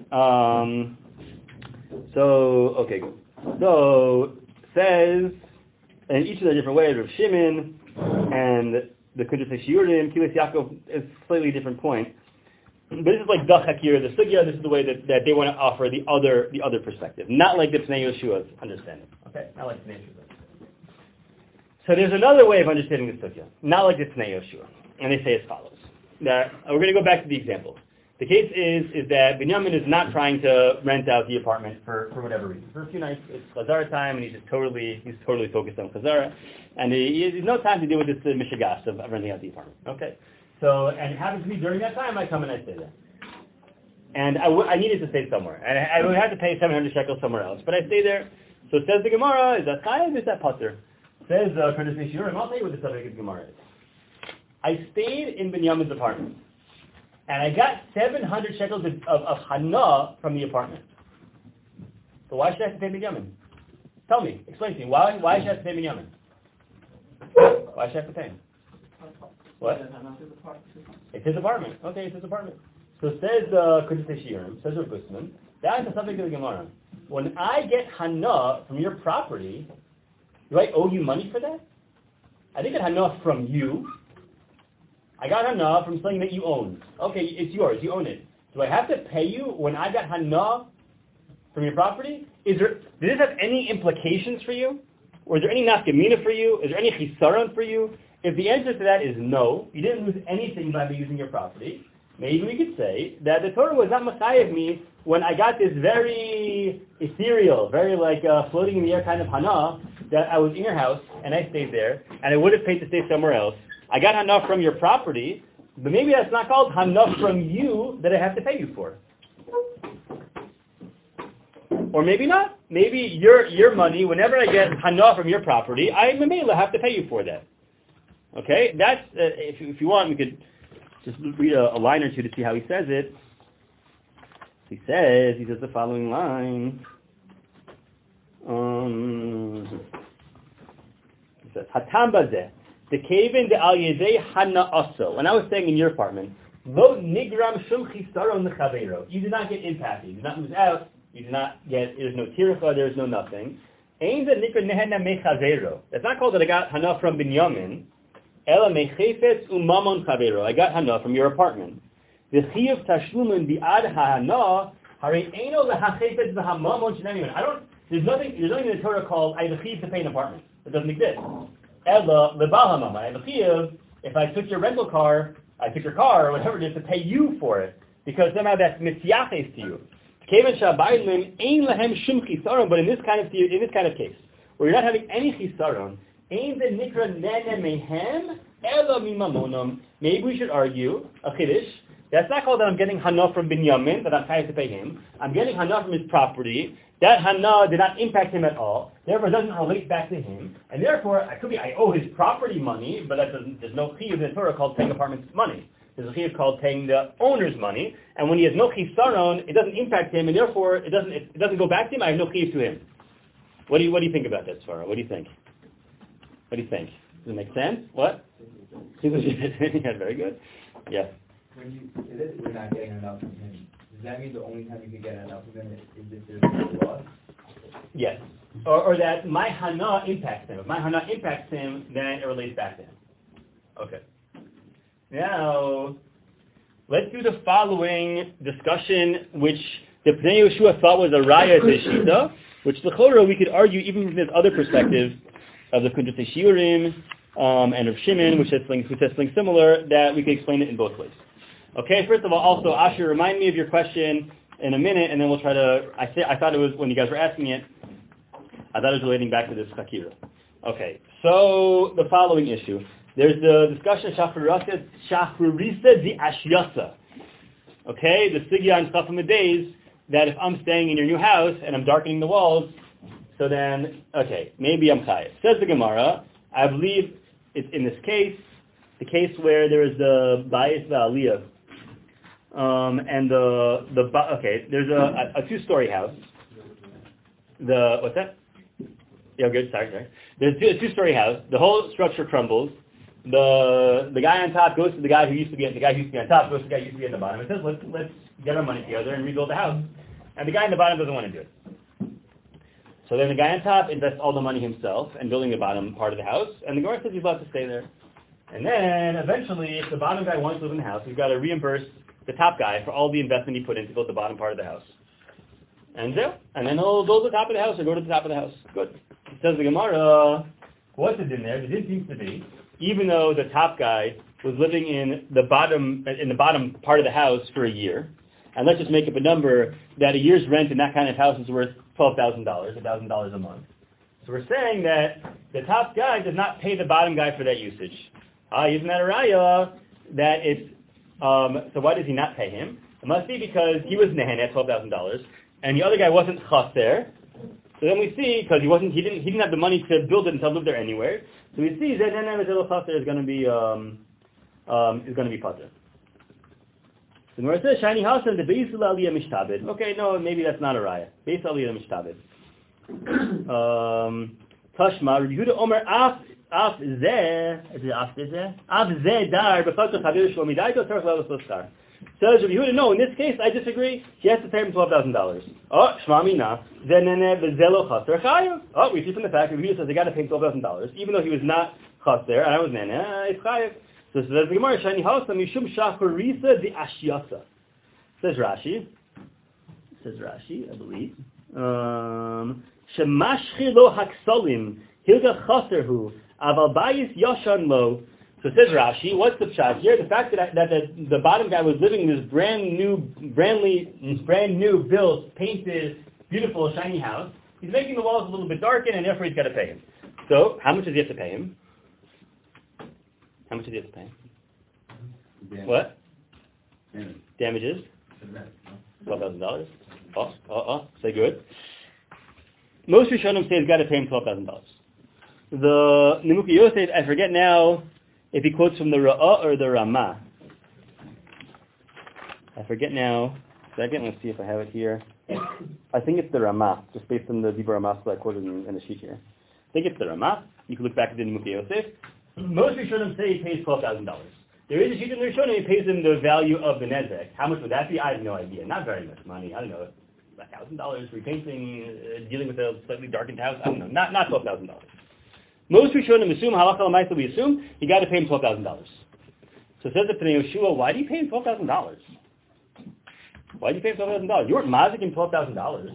So says in each of the different ways of Shimon and the Kudus Shiurim, Kilis Yaakov is a slightly different point. But this is like Dach Hakir, the Sugya, this is the way that they want to offer the other perspective. Not like the Pnei Yehoshua's understanding. Okay? Not like Pnei Yehoshua's. So there's another way of understanding the Sugya. Not like the Pnei Yehoshua. And they say as follows. Now, we're going to go back to the example. The case is that Binyamin is not trying to rent out the apartment for whatever reason. For a few nights, it's Chazara time, and he's totally focused on Chazara. And he has no time to deal with this mishigash of renting out the apartment. Okay? So, and it happens to be during that time I come and I stay there. And I needed to stay somewhere. And I would have to pay 700 shekels somewhere else. But I stay there. So it says the Gemara, is that chayav, is that patur? Says Kudus Shiurim, I'll tell you what the subject of the Gemara is. I stayed in Binyamin's apartment. And I got 700 shekels of hana from the apartment. So why should I have to pay Binyamin? Tell me, explain to me. Why should I have to pay Binyamin? Why should I have to pay him? What? It's his apartment. Okay, it's his apartment. So says Kudus Shiurim, says Rav Gusman, that's the subject of the Gemara. When I get hana from your property, do I owe you money for that? I didn't get hana from you. I got hana from something that you own. Okay, it's yours. You own it. Do I have to pay you when I got hana from your property? Did this have any implications for you? Or is there any nafkamina for you? Is there any chisaron for you? If the answer to that is no, you didn't lose anything by me using your property, maybe we could say that the Torah was not machayev me when I got this very ethereal, very floating in the air kind of hana that I was in your house and I stayed there and I would have paid to stay somewhere else. I got hana from your property, but maybe that's not called hana from you that I have to pay you for. Or maybe not. Maybe your money, whenever I get hana from your property, I may have to pay you for that. Okay? That's, if you want, we could just read a line or two to see how he says it. He says the following line. He says, Hatam bazeh. The cave-in the al yezei hana aso. When I was staying in your apartment, lo nigram shum chisaron lechaveiro. You did not get impacted. You did not lose out. You did not get. There's no tiricha. There's no nothing. Ein ze nikra nehena mechaveiro. That's not called that I got hana from Binyamin. Ela mechefetz umamon chavero. I got hana from your apartment. V'chiyuv tashlumin bi'ad ha'hana harei eino lehachefetz v'hamamon shenemion. There's nothing in the Torah called I have a chiyuv to pay an apartment. It doesn't exist. Ela lebal hamam. I have a chiyuv if I took your rental car, I took your car or whatever it is to pay you for it because somehow that's mitziaches to you. But in this kind of case, where you're not having any chisaron, maybe we should argue a chiddush. That's not called that I'm getting hana from Binyamin, that I'm trying to pay him. I'm getting hana from his property. That hana did not impact him at all. Therefore, it doesn't relate back to him. And therefore, I owe his property money, but there's no chiyuv in the Torah called paying apartment's money. There's a chiyuv called paying the owner's money. And when he has no chisaron, it doesn't impact him, and therefore it doesn't go back to him. I have no chiyuv to him. What do you think about that, Svara? What do you think? Does it make sense? What? Yeah, very good. Yeah. When you say that you're not getting enough from him, does that mean the only time you can get enough from him is if there's a loss? Yes. Or that my hana impacts him. If my hana impacts him, then it relates back to him. Okay. Now, let's do the following discussion, which the Pnei Yehoshua thought was a raya to Shita, which the Chorah we could argue even from this other perspective of the Kuntres Shiurim and of Shimon, which says something similar, that we could explain it in both ways. Okay, first of all, also, Asher, remind me of your question in a minute, and then we'll try to, I thought it was, when you guys were asking it, I thought it was relating back to this Chakira. Okay, so the following issue. There's the discussion of Shachrurisa di Ashyasa. Okay, the Sigya and Chafam days, that if I'm staying in your new house and I'm darkening the walls, so then, okay, maybe I'm chayav. Says the Gemara, I believe it's in this case, the case where there is the Bayis V'Aliyah, and there's a two-story house. What's that? Yeah, good, sorry. There's a two-story house. The whole structure crumbles. The guy on top goes to the guy who used to be on top, goes to the guy who used to be at the bottom. It says, let's get our money together and rebuild the house. And the guy on the bottom doesn't want to do it. So then the guy on top invests all the money himself in building the bottom part of the house, and the Gemara says he's allowed to stay there. And then, eventually, if the bottom guy wants to live in the house, he's got to reimburse the top guy for all the investment he put in to build the bottom part of the house. And then he'll build the top of the house or go to the top of the house. Good. It says the Gemara, what's it in there? The din seems to be, even though the top guy was living in the bottom part of the house for a year, and let's just make up a number that a year's rent in that kind of house is worth $12,000, $1,000 a month. So we're saying that the top guy does not pay the bottom guy for that usage. Isn't that a raya? That it's so why does he not pay him? It must be because he was nehen at $12,000, and the other guy wasn't chaser. So then we see, because he didn't have the money to build it and to live there anywhere. So we see that nehen chaser is going to be pater. The Gemara says, "Shiny house and the Beis Aliyah mishtabed." Okay, no, maybe that's not a raya. Beis Aliyah mishtabed. Tashma, Rabbi Yehuda Omer af zeh dar b'chad chavir shlo midayto tzarich le'elos l'star. Says Rabbi Yehuda, no, in this case I disagree. He has to pay him $12,000. Oh, shma mina zeh nene v'zelo chaser chayav. Oh, we see from the fact Rabbi Yehuda says they got to pay him $12,000, even though he was not chaser and I was nene. It's chayav. So says the Gemara, Shani Hausa Mishum Shacharisa di Ashyasa. Says Rashi, I believe. Shemashchi lo haksalim hilga chaserhu aval bayis yashan lo. So says Rashi, what's the pshat here? The fact that the bottom guy was living in this brand new built, painted, beautiful, shiny house. He's making the walls a little bit darkened, and therefore he's got to pay him. So how much does he have to pay him? How much does he have to pay? Damage. What? Damage. Damages? $12,000. Say good. Most Rishonim say he's got to pay him $12,000. The Nimukei Yosef, I forget now if he quotes from the Ra'ah or the Ramah. I forget now. Second, let's see if I have it here. I think it's the Ramah, just based on the Dibur Ramah that I quoted in the sheet here. I think it's the Ramah. You can look back at the Nimukei Yosef. Most Rishonim say he pays $12,000. There is a sheet in the Rishonim, he pays him the value of the nezek. How much would that be? I have no idea. Not very much money. I don't know. $1,000 repainting, dealing with a slightly darkened house. I don't know. Not $12,000. Most Rishonim assume, halacha l'maisa we assume, you got to pay him $12,000. So it says to Pnei Yehoshua, why do you pay him $12,000? Why do you pay him $12,000? You weren't mazik him $12,000.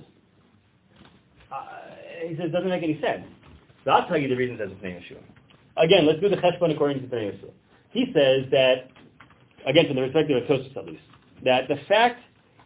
He says, it doesn't make any sense. So I'll tell you the reason, says Pnei Yehoshua. Again, let's do the cheshbon according to Pnei Yehoshua. He says that, again, from the perspective of Tosfos at least, that the fact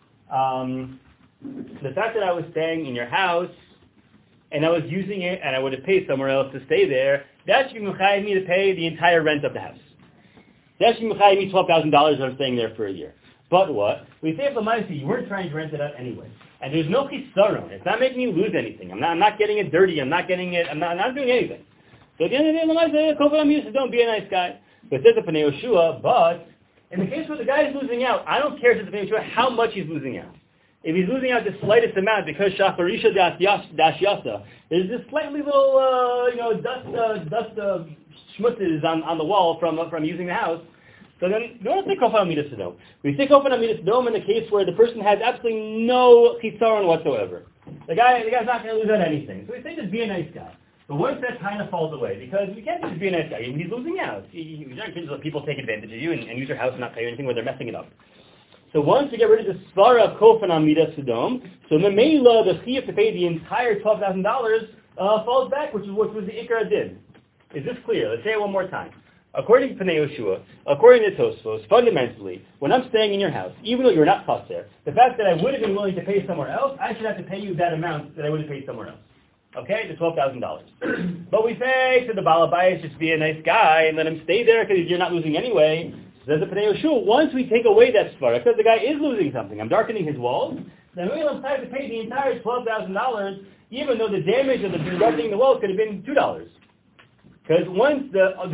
that I was staying in your house and I was using it and I would have paid somewhere else to stay there, that should be mechayev me to pay the entire rent of the house. That should be mechayev me $12,000 if I'm staying there for a year. But what? We say if you weren't trying to rent it out anyway. And there's no chisaron. It's not making you lose anything. I'm not getting it dirty. I'm not doing anything. So at the end of the day, don't be a nice guy. But it says to Pnei Yehoshua, but in the case where the guy is losing out, I don't care, says Pnei Yehoshua, how much he's losing out. If he's losing out the slightest amount because shacharisha dashyasa, there's this slightly little, dust schmutzes on the wall from using the house. So then, you don't say kofan amidas sedom. We say kofan amidas sedom in the case where the person has absolutely no chisaron whatsoever. The guy's not going to lose out anything. So we say just be a nice guy. But once that kind of falls away, because we can't just be a nice guy, he's losing out. You're not going to let people take advantage of you and use your house and not pay you anything where they're messing it up. So once we get rid of the svara of kofan amidas sedom, so the meila, the chiyuv to pay the entire $12,000 falls back, which was the ikar adin. Is this clear? Let's say it one more time. According to Pnei Yehoshua, according to Tosfos, fundamentally, when I'm staying in your house, even though you're not chaser, the fact that I would have been willing to pay somewhere else, I should have to pay you that amount that I would have paid somewhere else. Okay, the $12,000. But we say to the Baal Habayis, just be a nice guy and let him stay there because you're not losing anyway. Says the Pnei Yehoshua, once we take away that svara, because the guy is losing something, I'm darkening his walls, then we will have to pay the entire $12,000, even though the damage of the darkening the walls could have been $2. Because once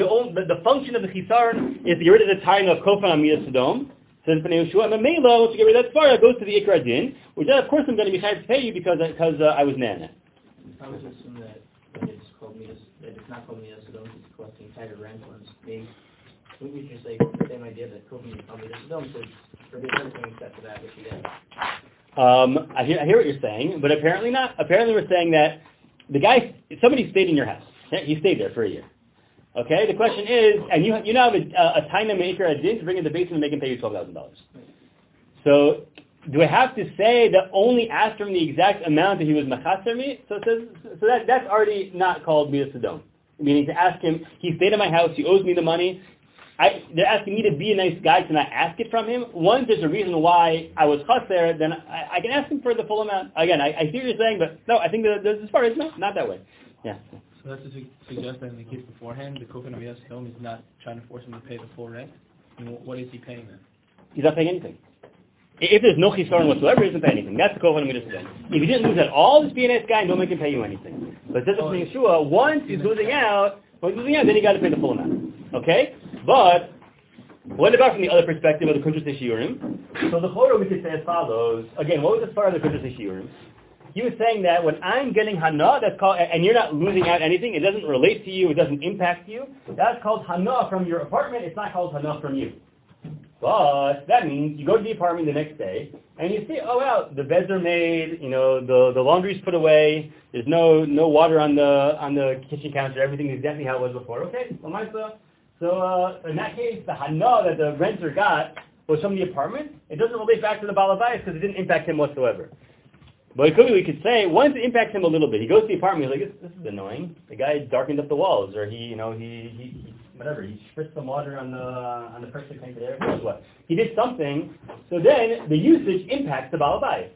the function of the chisaron is to get rid of the tying of kofan amidas sedom, says Pnei Yehoshua, and the meila, once you get rid of that svara, goes to the ikar adin, which then of course I'm going to be trying to pay you because I was nana. I would assume that it's called midas, that it's not called midas sedom, it's collecting entire rent once paid. We should say the same idea that kofan midas sedom, so for the other thing except for that, which you get. I hear what you're saying, but apparently not. Apparently we're saying that somebody stayed in your house. He stayed there for a year. Okay? The question is, and you now have a taina maker adin to bring in the basement and make him pay you $12,000. So, do I have to say that only ask him the exact amount that he was machasser me? So that's already not called midas sedom. Meaning to ask him, he stayed in my house, he owes me the money. They're asking me to be a nice guy to not ask it from him. Once there's a reason why I was chaser, then I can ask him for the full amount. Again, I see what you're saying, but no, I think as far as not that way. Yeah. So that's to suggest that in the case beforehand, the kofan amidas sedom is not trying to force him to pay the full rent. And what is he paying then? He's not paying anything. If there's no chisaron whatsoever, he doesn't pay anything. That's the kofan amidas sedom. If he didn't lose at all, just be a nice guy and don't make him pay you anything. But this is Pnei Yehoshua, once he's losing out, then you got to pay the full amount. Okay? But what about from the other perspective of the Kuntres Shiurim? So the Chorah we could say as follows. Again, what was the start of the Kuntres Shiurim? He was saying that when I'm getting hana, that's called, and you're not losing out anything, it doesn't relate to you, it doesn't impact you, that's called hana from your apartment, it's not called hana from you. But that means you go to the apartment the next day, and you see, oh wow, the beds are made, the laundry's put away, there's no water on the kitchen counter, everything is exactly how it was before. Okay, so in that case, the hana that the renter got was from the apartment. It doesn't relate back to the Baal Habayis because it didn't impact him whatsoever. But we could say, once it impacts him a little bit, he goes to the apartment, he's like, this is annoying. The guy darkened up the walls, or he spritzed some water on the pressure tank there, who knows what. He did something, so then the usage impacts the Baal Habayis.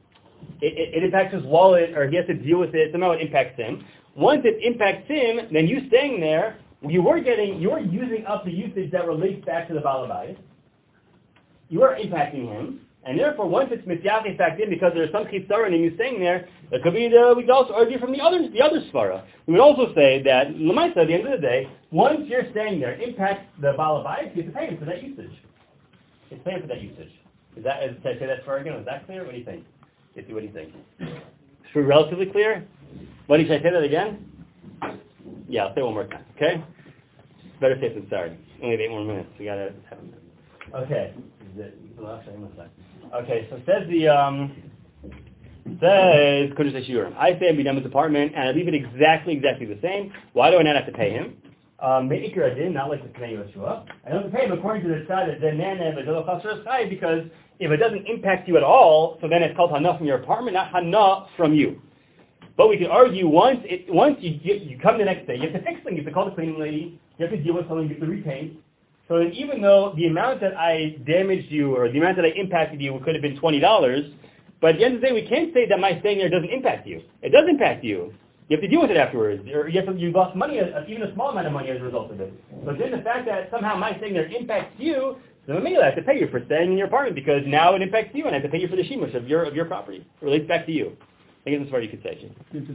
It impacts his wallet, or he has to deal with it, somehow it impacts him. Once it impacts him, then you staying there, you're using up the usage that relates back to the Baal Habayis. You are impacting him. And therefore, once it's mityachi back in, because there's some chisaron and you staying there, it could be we could also argue from the other svara. We would also say that l'maisa, at the end of the day, once you're staying there, impacts the Baal Habayis, you have to pay him for that usage. It's paying for that usage. Did I say that svara again? Was that clear? What do you think? What do you think? Is it relatively clear? Should I say that again? Yeah, I'll say it one more time. Okay. Better safe than sorry. Only have 8 more minutes. We gotta have a minute. Okay. Okay, so it says Says Kodesh Shiurim. I say I'm be done with the apartment and I leave it exactly the same. Why do I not have to pay him? Me'ikr Adin, not like the Kanei Yeshua. I don't have to pay him according to the side of Zenene V'Zelo Chasar Chai, because if it doesn't impact you at all, so then it's called Hana from your apartment, not Hana from you. But we could argue once you come the next day, you have to fix things, you have to call the cleaning lady, you have to deal with something, you have to repaint. So that even though the amount that I damaged you or the amount that I impacted you could have been $20, but at the end of the day, we can't say that my staying there doesn't impact you. It does impact you. You have to deal with it afterwards. Or you lost money, even a small amount of money as a result of it. But then the fact that somehow my staying there impacts you, so maybe I have to pay you for staying in your apartment because now it impacts you and I have to pay you for the shimush of your property. It relates back to you. I guess that's what you could say.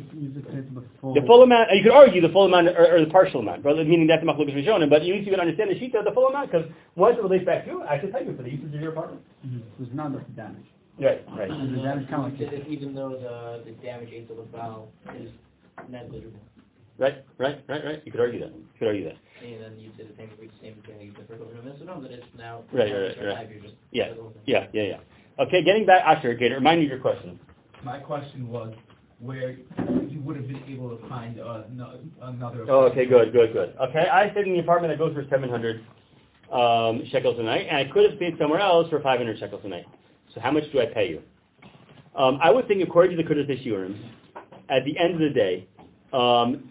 The full amount, you could argue the full amount or the partial amount, meaning that's the machlokas rishonim, but you need to understand the shita of the full amount, because once it relates back to you, I should pay you for the usage of your apartment. There's none of the damage. Right. The damage kind of like Even though the damage to the foul is negligible. Right. You could argue that. And then you did the same thing for Kodesh that it's now. Right. You're just Yeah. Okay, getting back, Asher, remind me of your question. My question was where you would have been able to find another... Oh, okay, good. Okay, I stayed in the apartment that goes for 700 shekels a night, and I could have stayed somewhere else for 500 shekels a night. So how much do I pay you? I would think, according to the Kodesh Shiurim, at the end of the day, I'm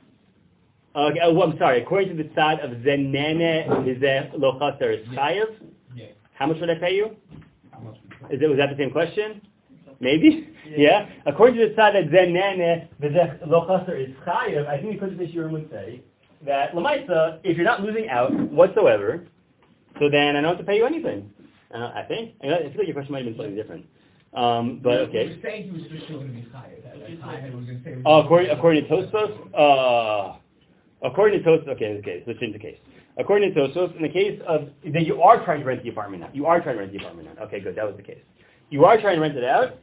sorry, according to the side of Zenene V'Zeh Lo Chaser is Chayav, how much would I pay you? Was that the same question? Maybe? Yeah. According to the side that Zenene V'Zeh Lo Chaser is Chayav, I think the Kodesh Shiurim would say that Lamaisa, if you're not losing out whatsoever, so then I don't have to pay you anything. I feel like your question might have been slightly different. But okay. You were saying he was for sure going to be Chayav. According to Tosfos, okay, so let's change the case. According to Tosfos, in the case of that you are trying to rent the apartment now. Okay, good, that was the case. You are trying to rent it out,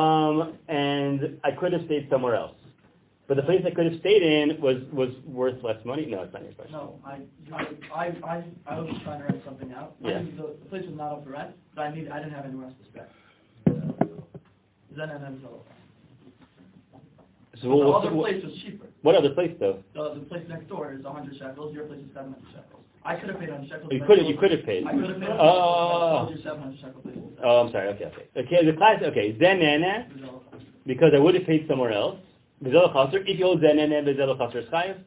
and I could have stayed somewhere else. But the place I could have stayed in was worth less money? No, it's not your question. No, I was trying to rent something out. Yeah. The place was not up for rent, but I didn't have anywhere else to stay. Then and then so. So the other place was cheaper. What other place though? The place next door is 100 shekels. Your place is 700 shekels. I could have paid 100 shekels. You could have paid. I could have paid 700 shekels. Oh, I'm sorry. Okay. The class. Okay, Zenene, because I would have paid somewhere else. V'Zelo Chaser. If you hold Zenene, V'Zelo Chaser is Chayav.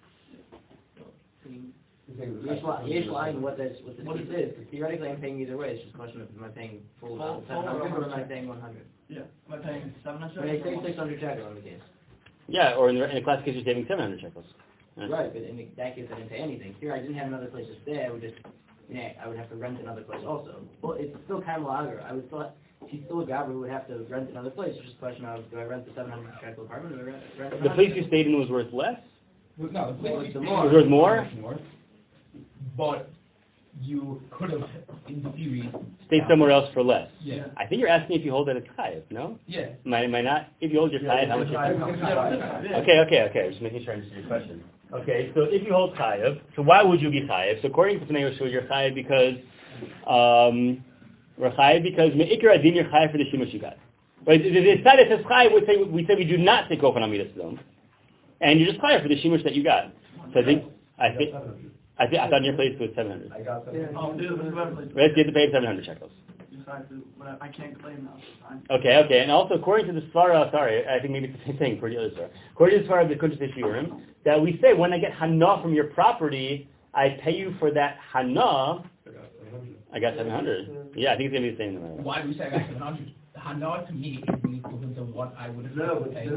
Yesh line what the piece is. Theoretically, I'm paying either way. It's just a question of am I paying full amount 700 or am I paying 100? Yeah. Am I paying 700? When I say 600 shekels in the case. Yeah, or in the class case, you're saving 700 shekels. Right, but in that case, I didn't pay anything. Here, I didn't have another place to stay. I would have to rent another place also. Well, it's still kind of lager. I would thought she's still a gabber who would have to rent another place. It's just a question of do I rent the 700 shekel apartment or do I rent the place you stayed in was worth less? No, the place was worth more? But you could have, in theory, stayed somewhere else for less. Yeah. I think you're asking if you hold that as chayav, no? Yeah. Am I not? If you hold your chayav, how much you're paying? Okay. Just making sure I understand your question. Okay, so if you hold chayav, so why would you be chayav? So according to Tanei Yeshua, you're chayav because we're chayav because me'ikar adin you're chayav for the shimush you got. Right? The side that says chayav we say we do not take off on amidas zone, and you're just chayav for the shimush that you got. So I thought in your place was 700. I got 700. Right, you have to pay 700 shekels. I can't claim now. Okay. And also, according to the Svara, I think maybe it's the same thing for the other Svara. According to the Svara of the Kodesh Shiurim, that we say when I get Hana from your property, I pay you for that Hana. I got 700. Yeah, I think it's going to be the same. Why do we say I got 700? Hana to me is the equivalent of what I would have paid.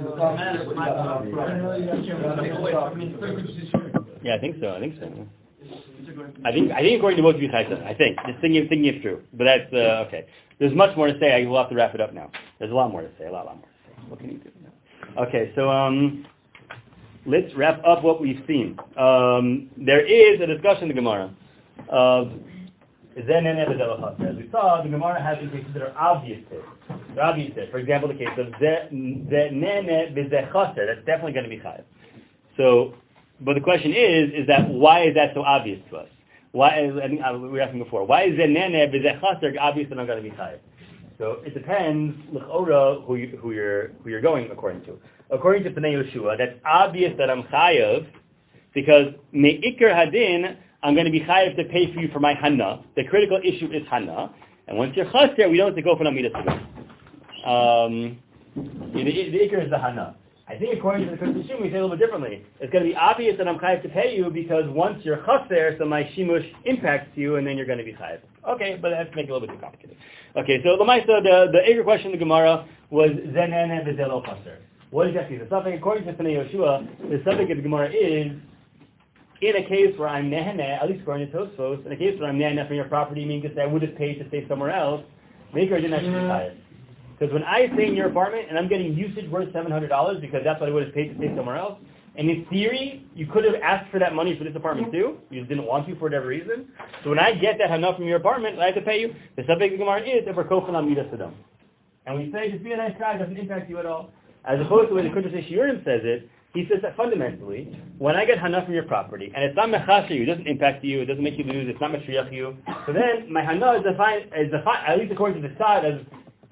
Yeah, I think so. I think according to both of you, I think. Just thinking it through. But that's, okay. There's much more to say. We'll have to wrap it up now. There's a lot more to say. What can you do now? Okay, so let's wrap up what we've seen. There is a discussion in the Gemara of Zenene V'Zelo Chaser. As we saw, the Gemara has some cases that are obvious. For example, the case of Zenene V'Zeh Chaser. That's definitely going to be chayav. So, but the question is that why is that so obvious to us? I think we were asking before. Why is Zenene V'Zeh Chaser obvious and not going to be chayav? So it depends, l'chora, who you're going according to. According to Pnei Yehoshua, that's obvious that I'm chayav, because me'ikar hadin, I'm going to be chayav to pay for you for my hana. The critical issue is hana, and once you're chaser, we don't have to go for namidas again. The ikar is the hana. I think according to the Kushim, we say a little bit differently. It's going to be obvious that I'm chayav to pay you because once you're chaser, so my shimush impacts you, and then you're going to be chayav. Okay, but that's make it a little bit too complicated. Okay, so Lamaisa, the ikar question in the Gemara was zenene v'zelo chaser. What exactly is the suffix? According to Pnei Yehoshua, the suffix of the Gemara is, in a case where I'm neheneh, at least according to Tosfos, in a case where I'm neheneh from your property, meaning that I would have paid to stay somewhere else, maker didn't actually retire. Because when I stay in your apartment and I'm getting usage worth $700 because that's what I would have paid to stay somewhere else, and in theory, you could have asked for that money for this apartment too. You just didn't want to for whatever reason. So when I get that hana from your apartment, I have to pay you. The subject of the Gemara is that we're kofan on midas hadam. And we say, just be a nice guy, it doesn't impact you at all. As opposed to when the Kudrash Shiurim says it, he says that fundamentally, when I get hana from your property, and it's not mechasher you, it doesn't impact you, it doesn't make you lose, it's not mashriach you, so then my hana is defined, at least according to the side, as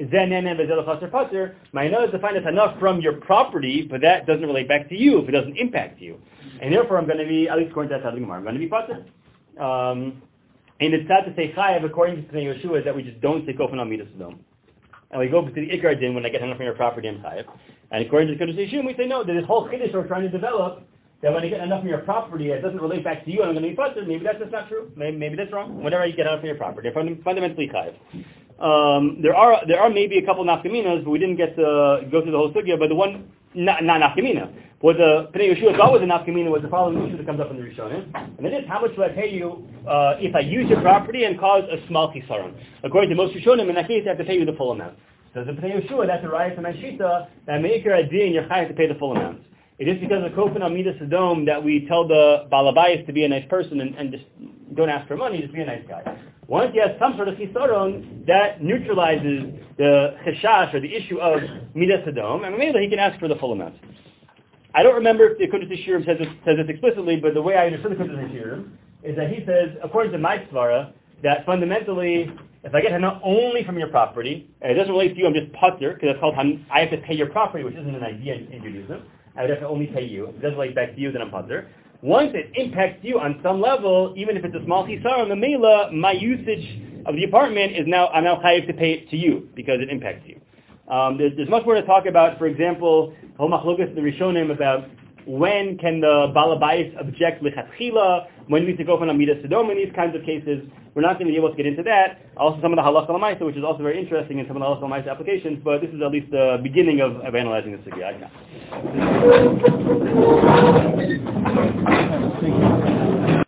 my hana is defined as hana from your property, but that doesn't relate back to you if it doesn't impact you. And therefore I'm going to be, at least according to that side of the Gemara, I'm going to be pater. And it's sad to say chayav according to Pnei Yehoshua is that we just don't say kofan al midas hadam. And we go to the ikar din when I get hana from your property, I'm chayav. And according to the Kudrash Yishum, we say no, that this whole chiddush we're trying to develop, that when I get enough from your property, it doesn't relate back to you and I'm going to be pater. Maybe that's just not true. Maybe that's wrong. Whenever you get enough from your property, fundamentally chayav. There are maybe a couple nafkaminas, but we didn't get to go through the whole sugya, but the one, not nafkamina. What the Pnei Yehoshua thought was a nafkamina was the following issue that comes up in the Rishonim, and that is how much do I pay you if I use your property and cause a small chisaron? According to most Rishonim, in that case, I have to pay you the full amount. So the Pnei Yehoshua, that's a raya from Shita, that meikar adin, you're chayav to pay the full amount. It is because of kofan al midas hadam that we tell the balabayas to be a nice person and just don't ask for money, just be a nice guy. Once he has some sort of chisaron, that neutralizes the cheshash or the issue of midas hadam, and maybe he can ask for the full amount. I don't remember if the Kudrash Shiurim says this explicitly, but the way I understood the Kudrash Shiurim is that he says, according to my svara, that fundamentally, if I get hana only from your property, and it doesn't relate to you, I'm just pater, because it's called I have to pay your property, which isn't an idea in Judaism. I would have to only pay you. If it doesn't relate back to you, then I'm pater. Once it impacts you on some level, even if it's a small chisar, the mela, my usage of the apartment is now, I'm now chayav to pay it to you, because it impacts you. There's much more to talk about. For example, whole machlokas in the Rishonim about when can the balabayis object lichatchila, when we need to go from midas hadam in these kinds of cases. We're not going to be able to get into that. Also some of the halacha l'maisa, which is also very interesting in some of the halacha l'maisa applications, but this is at least the beginning of analyzing the sugya.